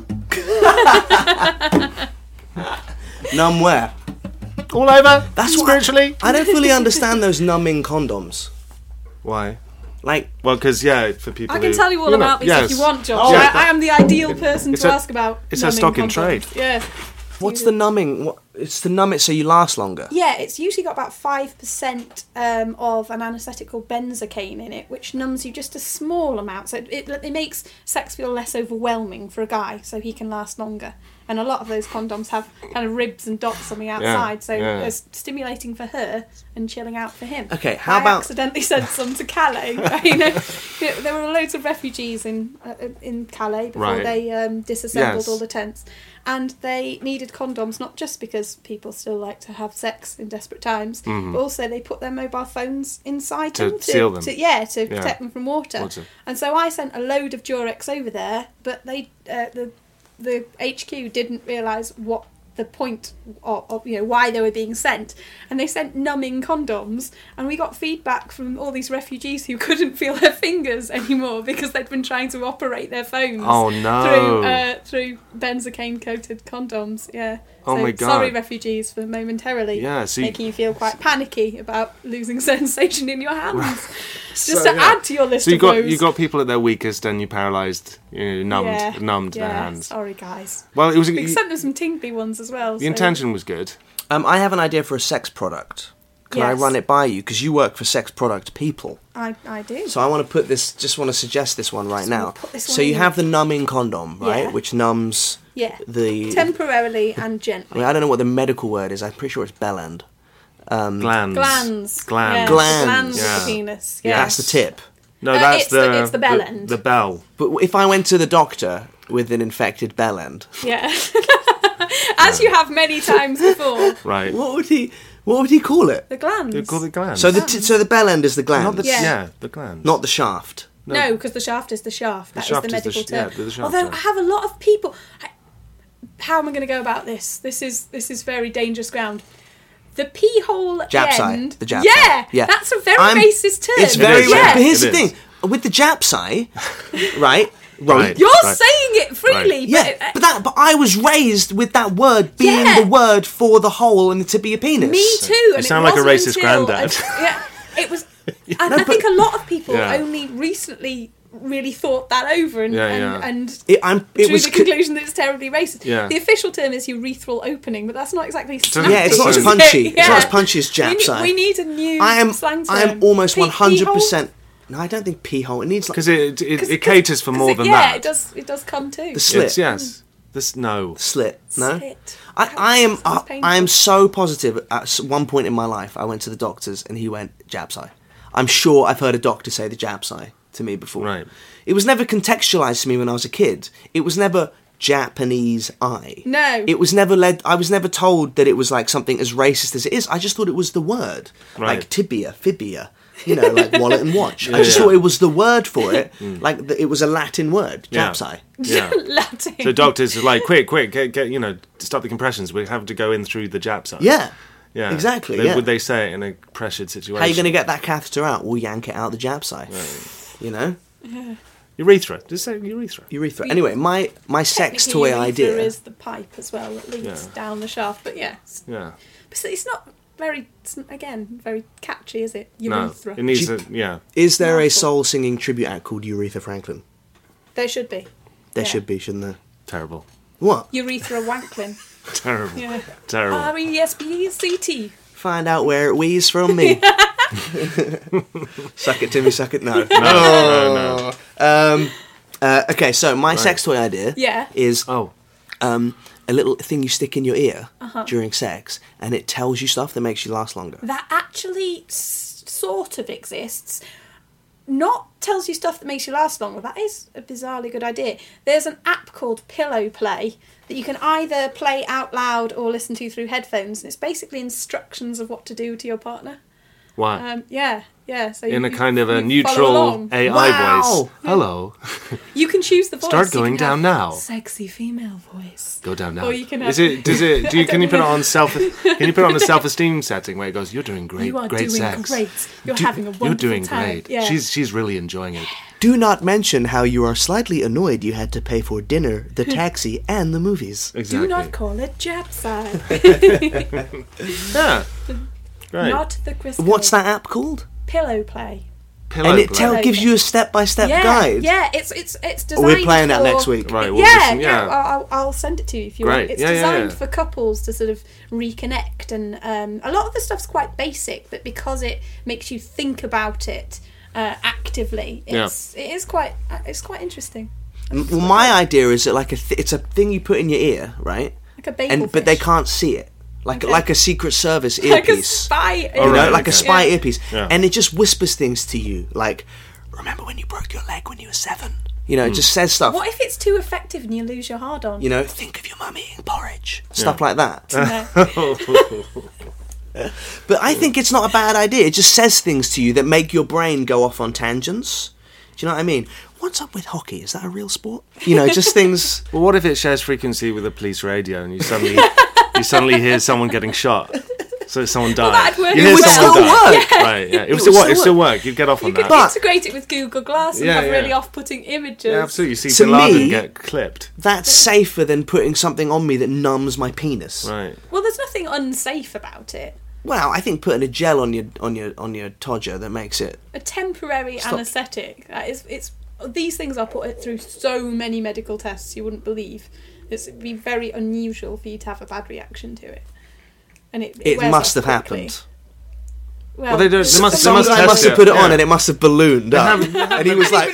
Speaker 5: numb where?
Speaker 4: All over.
Speaker 5: That's what
Speaker 4: spiritually.
Speaker 5: I don't fully understand those numbing condoms.
Speaker 4: Why?
Speaker 5: Like,
Speaker 4: Well, because for people.
Speaker 6: I can
Speaker 4: who,
Speaker 6: tell you all about this if you want, Josh.
Speaker 5: Oh, yeah.
Speaker 6: I am the ideal person
Speaker 4: It's
Speaker 6: to
Speaker 4: a-
Speaker 6: ask about.
Speaker 4: it's a
Speaker 6: numbing
Speaker 4: stock in
Speaker 6: condoms.
Speaker 4: trade.
Speaker 6: Yeah.
Speaker 5: what's the numbing? It's to numb it so you last longer.
Speaker 6: Yeah, it's usually got about 5% of an anaesthetic called benzocaine in it, which numbs you just a small amount. So it makes sex feel less overwhelming for a guy, so he can last longer. And a lot of those condoms have kind of ribs and dots on the outside, so it's stimulating for her and chilling out for him.
Speaker 5: Okay, how
Speaker 6: I
Speaker 5: about-
Speaker 6: accidentally sent some to Calais. There were loads of refugees in Calais before
Speaker 4: Right.
Speaker 6: they disassembled
Speaker 4: Yes.
Speaker 6: all the tents. And they needed condoms, not just because people still like to have sex in desperate times, but also they put their mobile phones inside
Speaker 4: To
Speaker 6: them.
Speaker 4: seal them.
Speaker 6: To protect them from water.
Speaker 4: Water.
Speaker 6: And so I sent a load of Durex over there, but they the HQ didn't realise what the point of why they were being sent, and they sent numbing condoms, and we got feedback from all these refugees who couldn't feel their fingers anymore because they'd been trying to operate their phones
Speaker 4: Oh, no.
Speaker 6: through benzocaine coated condoms. Yeah.
Speaker 4: Oh,
Speaker 6: So
Speaker 4: my God.
Speaker 6: sorry, refugees, for momentarily
Speaker 4: So
Speaker 6: making you feel quite panicky about losing sensation in your hands. Just
Speaker 4: So,
Speaker 6: to
Speaker 4: yeah.
Speaker 6: add to your list
Speaker 4: So
Speaker 6: of woes.
Speaker 4: you got people at their weakest and you paralysed, numbed their hands.
Speaker 6: Sorry, guys.
Speaker 4: Well, it was
Speaker 6: We sent them some tingly ones as well.
Speaker 4: the intention was good.
Speaker 5: I have an idea for a sex product. Can I
Speaker 6: Yes.
Speaker 5: run it by you? Because you work for sex product people.
Speaker 6: I do.
Speaker 5: So I want to put this, just want to suggest this one right
Speaker 6: Just
Speaker 5: now.
Speaker 6: wanna put this
Speaker 5: So
Speaker 6: one
Speaker 5: you
Speaker 6: in.
Speaker 5: have the numbing condom, right?
Speaker 6: Yeah.
Speaker 5: Which numbs
Speaker 6: Yeah.
Speaker 5: the...
Speaker 6: Temporarily and
Speaker 5: I
Speaker 6: gently.
Speaker 5: mean, I don't know what the medical word is. I'm pretty sure it's bell end.
Speaker 4: Glands.
Speaker 6: Glands.
Speaker 4: Glands.
Speaker 6: Yeah,
Speaker 5: Glands.
Speaker 6: the glands
Speaker 4: Yeah.
Speaker 6: of the penis.
Speaker 4: Yeah.
Speaker 6: Yeah.
Speaker 5: That's the tip.
Speaker 4: No, that's
Speaker 6: it's the bell end.
Speaker 4: The bell.
Speaker 5: But if I went to the doctor with an infected bell end,
Speaker 6: Yeah. As you have many times before.
Speaker 4: Right.
Speaker 5: what would he call it?
Speaker 6: The glands.
Speaker 4: They call it glands.
Speaker 5: So the bell end is the gland,
Speaker 4: Not the,
Speaker 6: Yeah.
Speaker 4: the glands.
Speaker 5: not the shaft.
Speaker 6: No, because the shaft is the shaft. That is
Speaker 4: shaft
Speaker 6: the
Speaker 4: is the
Speaker 6: medical
Speaker 4: sh- yeah,
Speaker 6: term.
Speaker 4: the shaft,
Speaker 6: Although
Speaker 4: yeah.
Speaker 6: I have a lot of people. How am I going to go about this? This is very dangerous ground. The pee hole
Speaker 5: Japsai.
Speaker 6: end.
Speaker 5: The Japsai.
Speaker 6: Yeah, that's a very
Speaker 5: I'm-
Speaker 6: racist term.
Speaker 5: It's very
Speaker 4: is,
Speaker 5: rare.
Speaker 4: yeah.
Speaker 5: But here's
Speaker 4: It
Speaker 5: the
Speaker 4: is.
Speaker 5: thing. With the Japsai, right?
Speaker 4: Right.
Speaker 6: You're
Speaker 4: Right.
Speaker 6: saying it freely,
Speaker 5: Yeah,
Speaker 6: but
Speaker 5: but I was raised with that word being
Speaker 6: Yeah.
Speaker 5: the word for the hole and the tip of your penis.
Speaker 6: me too. And
Speaker 4: sound
Speaker 6: it
Speaker 4: like a
Speaker 6: wasn't
Speaker 4: racist
Speaker 6: until-
Speaker 4: granddad.
Speaker 6: Yeah, it was. And I think a lot of people
Speaker 4: Yeah.
Speaker 6: only recently really thought that over and
Speaker 4: Yeah, yeah.
Speaker 6: and
Speaker 5: It
Speaker 6: drew
Speaker 5: was
Speaker 6: the conclusion that it's terribly racist.
Speaker 4: Yeah.
Speaker 6: The official term is urethral opening, but that's not exactly snappy.
Speaker 5: yeah, it's not as
Speaker 4: Is it?
Speaker 5: punchy. It's not
Speaker 6: Yeah.
Speaker 5: as punchy as Japsai.
Speaker 6: We need a new slang term.
Speaker 5: I am almost
Speaker 6: Pee-
Speaker 5: 100%. No, I don't think pee hole. It needs like
Speaker 4: Because it
Speaker 6: 'Cause-
Speaker 4: caters for
Speaker 6: 'cause
Speaker 4: more
Speaker 6: it-
Speaker 4: than
Speaker 6: yeah,
Speaker 4: that.
Speaker 6: it does come too.
Speaker 5: the slit.
Speaker 4: It's, yes. No.
Speaker 5: Slit. No.
Speaker 6: Slit.
Speaker 5: I am.
Speaker 6: Sounds painful.
Speaker 5: I am so positive. At one point in my life, I went to the doctors and he went Japsai. I'm sure I've heard a doctor say the Japsai to me before.
Speaker 4: Right.
Speaker 5: It was never contextualized to me when I was a kid. It was never Japanese eye.
Speaker 6: No.
Speaker 5: It was never led. I was never told that it was like something as racist as it is. I just thought it was the word,
Speaker 4: Right.
Speaker 5: like tibia, fibia. You know, like wallet and watch. I
Speaker 4: Yeah,
Speaker 5: just
Speaker 4: yeah.
Speaker 5: thought it was the word for it, like it was a Latin word,
Speaker 4: Yeah.
Speaker 5: Japsai.
Speaker 4: Yeah.
Speaker 6: Latin.
Speaker 4: So doctors are like, quick, get stop the compressions. We have to go in through the jab side.
Speaker 5: Yeah.
Speaker 4: Yeah.
Speaker 5: Exactly, yeah.
Speaker 4: Would they say it in a pressured situation?
Speaker 5: How are you going to get that catheter out? We'll yank it out the Japsai. You know,
Speaker 4: Urethra. Just say urethra.
Speaker 5: urethra. Anyway, my sex
Speaker 6: Technically,
Speaker 5: toy
Speaker 6: urethra
Speaker 5: idea.
Speaker 6: is the pipe as well that leads
Speaker 4: Yeah.
Speaker 6: down the shaft, but yeah,
Speaker 4: Yeah.
Speaker 6: it's not very. It's, again, very catchy, is it?
Speaker 4: No.
Speaker 6: Urethra.
Speaker 4: It needs
Speaker 5: Do
Speaker 4: a, yeah.
Speaker 5: Is there a
Speaker 6: Wonderful.
Speaker 5: soul singing tribute act called Aretha Franklin?
Speaker 6: There should be.
Speaker 5: There
Speaker 6: Yeah.
Speaker 5: should be, shouldn't there?
Speaker 4: Terrible.
Speaker 5: What?
Speaker 6: Urethra Wanklin.
Speaker 4: Terrible.
Speaker 6: Yeah.
Speaker 4: Terrible.
Speaker 6: RESPECT.
Speaker 5: Find out where it wheezes from me. Suck it, Timmy, suck it. No.
Speaker 4: No.
Speaker 5: Okay, so my sex toy idea
Speaker 6: Yeah.
Speaker 5: is
Speaker 4: Oh.
Speaker 5: a little thing you stick in your ear during sex, and it tells you stuff that makes you last longer.
Speaker 6: That actually sort of exists. not tells you stuff that makes you last longer. That is a bizarrely good idea. There's an app called Pillow Play that you can either play out loud or listen to through headphones. And it's basically instructions of what to do to your partner.
Speaker 4: Wow.
Speaker 6: Yeah. So
Speaker 4: in a kind of
Speaker 6: you
Speaker 4: a
Speaker 6: follow
Speaker 4: neutral
Speaker 6: along.
Speaker 4: AI
Speaker 5: Wow.
Speaker 4: voice. Hello.
Speaker 6: You can choose the voice.
Speaker 4: Start
Speaker 6: You
Speaker 4: going
Speaker 6: can
Speaker 4: down
Speaker 6: have
Speaker 4: now.
Speaker 6: Sexy female voice.
Speaker 4: Go down now.
Speaker 6: Or you can have-
Speaker 4: Can you put it on can you put it on the self-esteem setting where it goes, you're doing great,
Speaker 6: You are
Speaker 4: great
Speaker 6: doing
Speaker 4: sex.
Speaker 6: great. You're having a wonderful
Speaker 4: You're doing
Speaker 6: time.
Speaker 4: great.
Speaker 6: Yeah.
Speaker 4: She's really enjoying it.
Speaker 5: Do not mention how you are slightly annoyed you had to pay for dinner, the taxi, and the movies.
Speaker 4: Exactly.
Speaker 6: Do not call it Japside.
Speaker 4: Yeah. Right.
Speaker 6: Not the Chris.
Speaker 5: What's that app called?
Speaker 6: Pillow Play.
Speaker 4: Pillow
Speaker 5: And it
Speaker 4: play.
Speaker 5: gives you a step-by-step guide.
Speaker 6: Yeah, it's designed.
Speaker 5: We're playing that
Speaker 6: for-
Speaker 5: next week.
Speaker 4: Right, we'll
Speaker 6: Yeah,
Speaker 4: listen,
Speaker 6: yeah.
Speaker 4: yeah.
Speaker 6: I'll send it to you if you
Speaker 4: Great.
Speaker 6: want. It's
Speaker 4: Yeah, yeah,
Speaker 6: designed
Speaker 4: yeah.
Speaker 6: for couples to sort of reconnect, and a lot of the stuff's quite basic, but because it makes you think about it actively, it is quite interesting.
Speaker 5: Well, my idea is that it's a thing you put in your ear, right?
Speaker 6: Like a bagel
Speaker 5: But they
Speaker 6: fish.
Speaker 5: can't see it. Like
Speaker 6: Okay.
Speaker 5: like a Secret Service
Speaker 6: Like a
Speaker 5: earpiece.
Speaker 6: spy.
Speaker 5: You
Speaker 4: Oh,
Speaker 5: know,
Speaker 4: right,
Speaker 5: like a
Speaker 4: okay.
Speaker 5: spy
Speaker 6: Yeah.
Speaker 5: earpiece.
Speaker 4: Yeah.
Speaker 5: And it just whispers things to you, like, remember when you broke your leg when you were 7? You know, it just says stuff.
Speaker 6: What if it's too effective and you lose your hard on?
Speaker 5: You know, think of your mum eating porridge. Stuff like that. But I think it's not a bad idea. It just says things to you that make your brain go off on tangents. Do you know what I mean? What's up with hockey? Is that a real sport? You know, just things...
Speaker 4: Well, what if it shares frequency with a police radio and you suddenly hear someone getting shot? So someone died.
Speaker 6: that'd work
Speaker 4: You
Speaker 6: as
Speaker 4: hear
Speaker 6: well.
Speaker 4: someone
Speaker 5: It would
Speaker 4: die.
Speaker 5: still work.
Speaker 4: Right, yeah. It
Speaker 5: would
Speaker 4: still work.
Speaker 5: still
Speaker 4: It still work. You'd get off on
Speaker 6: You could
Speaker 4: that.
Speaker 6: integrate it with Google Glass and
Speaker 4: Yeah,
Speaker 6: have
Speaker 4: yeah.
Speaker 6: really off-putting images.
Speaker 4: Yeah, absolutely. You see
Speaker 5: To
Speaker 4: Bin Laden
Speaker 5: me-
Speaker 4: get clipped.
Speaker 5: That's safer than putting something on me that numbs my penis.
Speaker 4: Right.
Speaker 6: Well, there's nothing unsafe about it.
Speaker 5: Well, I think putting a gel on your todger that makes it...
Speaker 6: A temporary anaesthetic. These things are put through so many medical tests you wouldn't believe. It'd be very unusual for you to have a bad reaction to it. And it
Speaker 5: It
Speaker 6: wears
Speaker 5: must
Speaker 6: off
Speaker 5: have
Speaker 6: quickly.
Speaker 5: happened.
Speaker 6: Well,
Speaker 4: they don't- they must-
Speaker 5: Some
Speaker 4: must
Speaker 5: guy
Speaker 4: test
Speaker 5: must have
Speaker 4: it,
Speaker 5: put it on
Speaker 4: yeah.
Speaker 5: and it must have ballooned up. And he was like,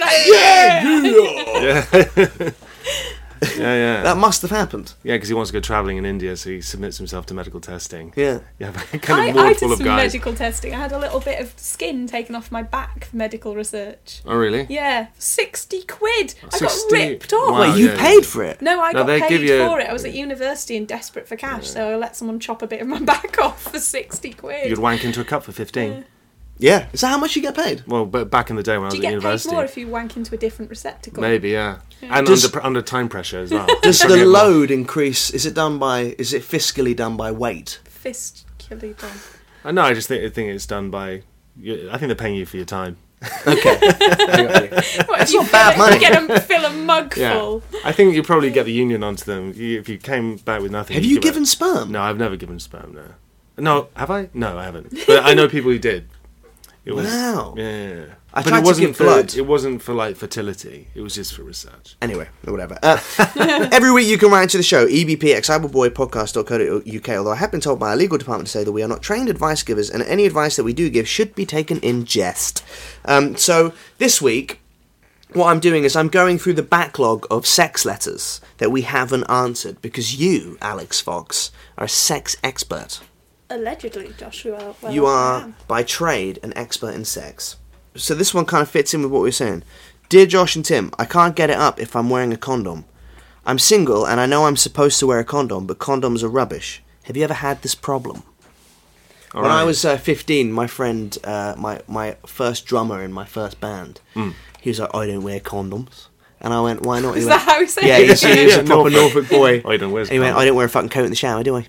Speaker 4: Yeah.
Speaker 5: that must have happened.
Speaker 4: Yeah, because he wants to go travelling in India, so he submits himself to medical testing.
Speaker 5: Yeah.
Speaker 4: Yeah, kind of
Speaker 6: I
Speaker 4: ward
Speaker 6: did
Speaker 4: full of
Speaker 6: some
Speaker 4: guys.
Speaker 6: medical testing. I had a little bit of skin taken off my back for medical research.
Speaker 4: Oh, really?
Speaker 6: Yeah, 60 quid. I got
Speaker 4: 60?
Speaker 6: ripped off.
Speaker 4: Wow.
Speaker 5: Wait, you
Speaker 4: yeah,
Speaker 5: paid for it?
Speaker 6: No, I
Speaker 4: No,
Speaker 6: got
Speaker 4: they
Speaker 6: paid
Speaker 4: give you-
Speaker 6: for it. I was at university and desperate for cash, so I let someone chop a bit of my back off for 60 quid.
Speaker 4: You'd wank into a cup for 15.
Speaker 5: Yeah. Is that how much you get paid?
Speaker 4: Well, but back in the day when I
Speaker 6: Do
Speaker 4: was
Speaker 6: you
Speaker 4: at
Speaker 6: get paid
Speaker 4: university,
Speaker 6: more if you wank into a different receptacle?
Speaker 4: maybe, yeah. And
Speaker 5: Does-
Speaker 4: under time pressure as well.
Speaker 5: Does
Speaker 4: Trying to
Speaker 5: the
Speaker 4: get more.
Speaker 5: load increase? Is it fiscally done by weight?
Speaker 6: Fistulary done.
Speaker 4: No, I just think it's done by. I think they're paying you for your time.
Speaker 6: What, if you
Speaker 5: not bad money.
Speaker 6: fill a mug
Speaker 4: Yeah,
Speaker 6: full?
Speaker 4: I think you probably get the union onto them if you came back with nothing.
Speaker 5: Have you
Speaker 4: give it-
Speaker 5: given sperm?
Speaker 4: No, I've never given sperm. No, have I? No, I haven't. But I know people who did. It was,
Speaker 5: Wow.
Speaker 4: Yeah.
Speaker 5: I
Speaker 4: but
Speaker 5: tried
Speaker 4: it
Speaker 5: to
Speaker 4: wasn't
Speaker 5: give
Speaker 4: for
Speaker 5: blood.
Speaker 4: It wasn't for like fertility. It was just for research.
Speaker 5: Anyway, whatever. Every week you can write to the show, ebp@cyberboypodcast.co.uk, although I have been told by our legal department to say that we are not trained advice givers, and any advice that we do give should be taken in jest. So, this week, what I'm doing is I'm going through the backlog of sex letters that we haven't answered, because you, Alex Fox, are a sex expert.
Speaker 6: Allegedly, Joshua. Well,
Speaker 5: You
Speaker 6: I
Speaker 5: are,
Speaker 6: am.
Speaker 5: by trade, an expert in sex. So this one kind of fits in with what we were saying. Dear Josh and Tim, I can't get it up if I'm wearing a condom. I'm single and I know I'm supposed to wear a condom, but condoms are rubbish. Have you ever had this problem? When I was 15, my friend, my first drummer in my first band, he was like, I don't wear condoms. And I went, why not?
Speaker 6: Is that how he said
Speaker 5: Yeah,
Speaker 6: it?
Speaker 5: he's a proper Norfolk boy.
Speaker 4: I don't wear
Speaker 5: He went, I don't wear a fucking coat in the shower, do I?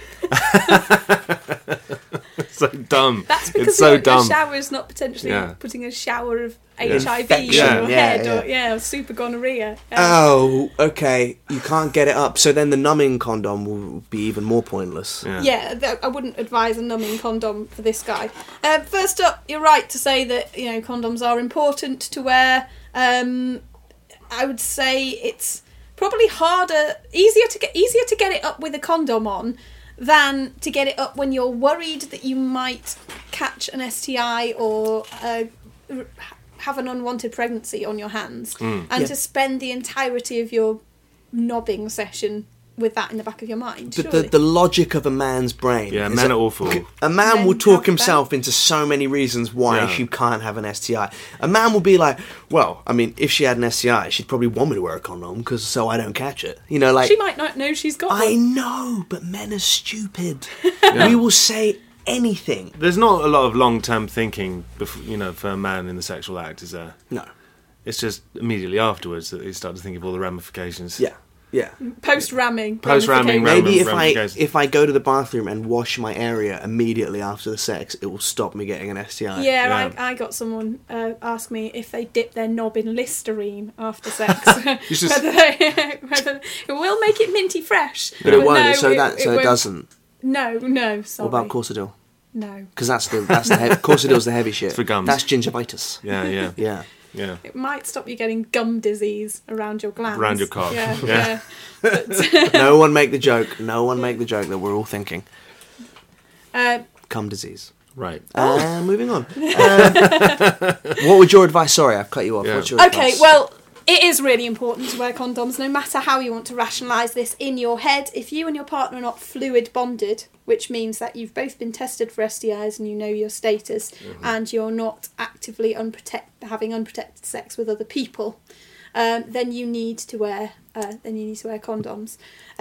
Speaker 4: so dumb.
Speaker 6: That's because
Speaker 4: it's so
Speaker 6: the
Speaker 4: dumb.
Speaker 6: shower is not potentially
Speaker 4: Yeah.
Speaker 6: putting a shower of HIV on
Speaker 5: Infection,
Speaker 6: your
Speaker 5: yeah,
Speaker 6: head
Speaker 5: yeah.
Speaker 6: or super gonorrhea.
Speaker 5: Oh, okay. You can't get it up. So then the numbing condom will be even more pointless.
Speaker 6: Yeah, I wouldn't advise a numbing condom for this guy. First up, you're right to say that condoms are important to wear. I would say it's probably easier to get it up with a condom on than to get it up when you're worried that you might catch an STI or have an unwanted pregnancy on your hands, and to spend the entirety of your knobbing session with that in the back of your mind.
Speaker 5: But
Speaker 6: Surely.
Speaker 5: the logic of a man's brain.
Speaker 4: Yeah,
Speaker 5: is
Speaker 4: men
Speaker 5: that
Speaker 4: are awful.
Speaker 5: A man
Speaker 6: Men
Speaker 5: will talk
Speaker 6: have
Speaker 5: himself into so many reasons why
Speaker 4: Yeah.
Speaker 5: she can't have an STI. A man will be like, well, I mean, if she had an STI, she'd probably want me to wear a condom because so I don't catch it. You know, like
Speaker 6: She might not know she's got
Speaker 5: I
Speaker 6: one.
Speaker 5: know, but men are stupid. We will say anything.
Speaker 4: There's not a lot of long-term thinking, for a man in the sexual act, is there?
Speaker 5: No.
Speaker 4: It's just immediately afterwards that they start to think of all the ramifications.
Speaker 5: Yeah. Yeah.
Speaker 6: Post-ramming.
Speaker 4: Post-ramming,
Speaker 6: ramifications.
Speaker 5: Maybe if I go to the bathroom and wash my area immediately after the sex, it will stop me getting an STI.
Speaker 6: Yeah,
Speaker 4: Yeah.
Speaker 6: I got someone ask me if they dip their knob in Listerine after sex.
Speaker 4: just-
Speaker 6: whether it will make it minty fresh.
Speaker 5: But it won't.
Speaker 6: no,
Speaker 5: so it
Speaker 6: won't.
Speaker 5: doesn't.
Speaker 6: No, sorry.
Speaker 5: What about Corsadil?
Speaker 6: No.
Speaker 5: Because that's the Corsadil's the heavy shit.
Speaker 4: for gums.
Speaker 5: That's gingivitis.
Speaker 4: Yeah.
Speaker 5: Yeah.
Speaker 6: It might stop you getting gum disease around your glands.
Speaker 4: Around your cock.
Speaker 6: Yeah.
Speaker 4: Yeah.
Speaker 6: But,
Speaker 5: No one make the joke. No one make the joke that we're all thinking. Cum disease.
Speaker 4: Right.
Speaker 5: Moving on. What would your advice? Sorry, I've cut you off.
Speaker 4: Yeah.
Speaker 5: What's your
Speaker 6: okay,
Speaker 5: advice?
Speaker 6: well, it is really important to wear condoms, no matter how you want to rationalise this in your head. If you and your partner are not fluid bonded, which means that you've both been tested for STIs and you know your status, and you're not actively having unprotected sex with other people, then you need to wear condoms.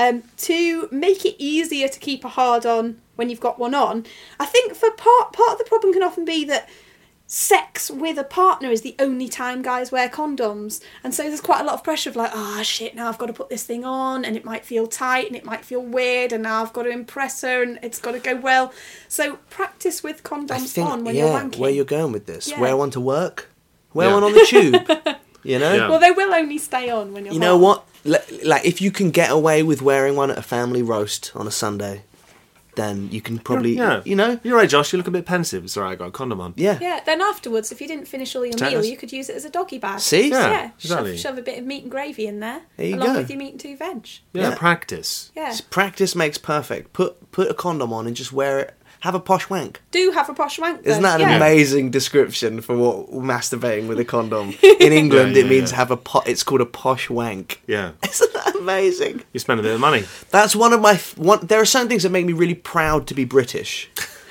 Speaker 6: To make it easier to keep a hard on when you've got one on, I think for part of the problem can often be that sex with a partner is the only time guys wear condoms, and so there's quite a lot of pressure of like, shit, now I've got to put this thing on, and it might feel tight and it might feel weird, and now I've got to impress her and it's got to go well. So practice with condoms
Speaker 5: I think,
Speaker 6: on when you're wanking.
Speaker 5: where you're going with this.
Speaker 6: Yeah.
Speaker 5: Wear one to work. Wear
Speaker 4: Yeah.
Speaker 5: one on the tube. You know?
Speaker 4: Yeah.
Speaker 6: Well, they will only stay on when you're
Speaker 5: You know
Speaker 6: hot.
Speaker 5: what? Like, if you can get away with wearing one at a family roast on a Sunday, then you can probably,
Speaker 4: Yeah.
Speaker 5: you know?
Speaker 4: You're right, Josh. You look a bit pensive. It's alright, I got a condom on.
Speaker 5: Yeah.
Speaker 6: Yeah, then afterwards, if you didn't finish all your meal,
Speaker 4: Tetanus.
Speaker 6: you could use it as a doggy bag.
Speaker 5: See?
Speaker 4: Yeah. exactly.
Speaker 6: Shove a bit of meat and gravy in there,
Speaker 5: There you
Speaker 6: along
Speaker 5: go.
Speaker 6: with your meat and 2 veg.
Speaker 4: Yeah, practice.
Speaker 6: Yeah.
Speaker 5: Practice makes perfect. Put a condom on and just wear it. Have a posh wank.
Speaker 6: Do have a posh wank, though.
Speaker 5: Isn't that an
Speaker 6: Yeah.
Speaker 5: amazing description for what masturbating with a condom? In England,
Speaker 4: Yeah,
Speaker 5: it means
Speaker 4: yeah.
Speaker 5: have a it's called a posh wank.
Speaker 4: Yeah.
Speaker 5: Isn't that amazing?
Speaker 4: You spend a bit of money.
Speaker 5: That's one of my there are certain things that make me really proud to be British.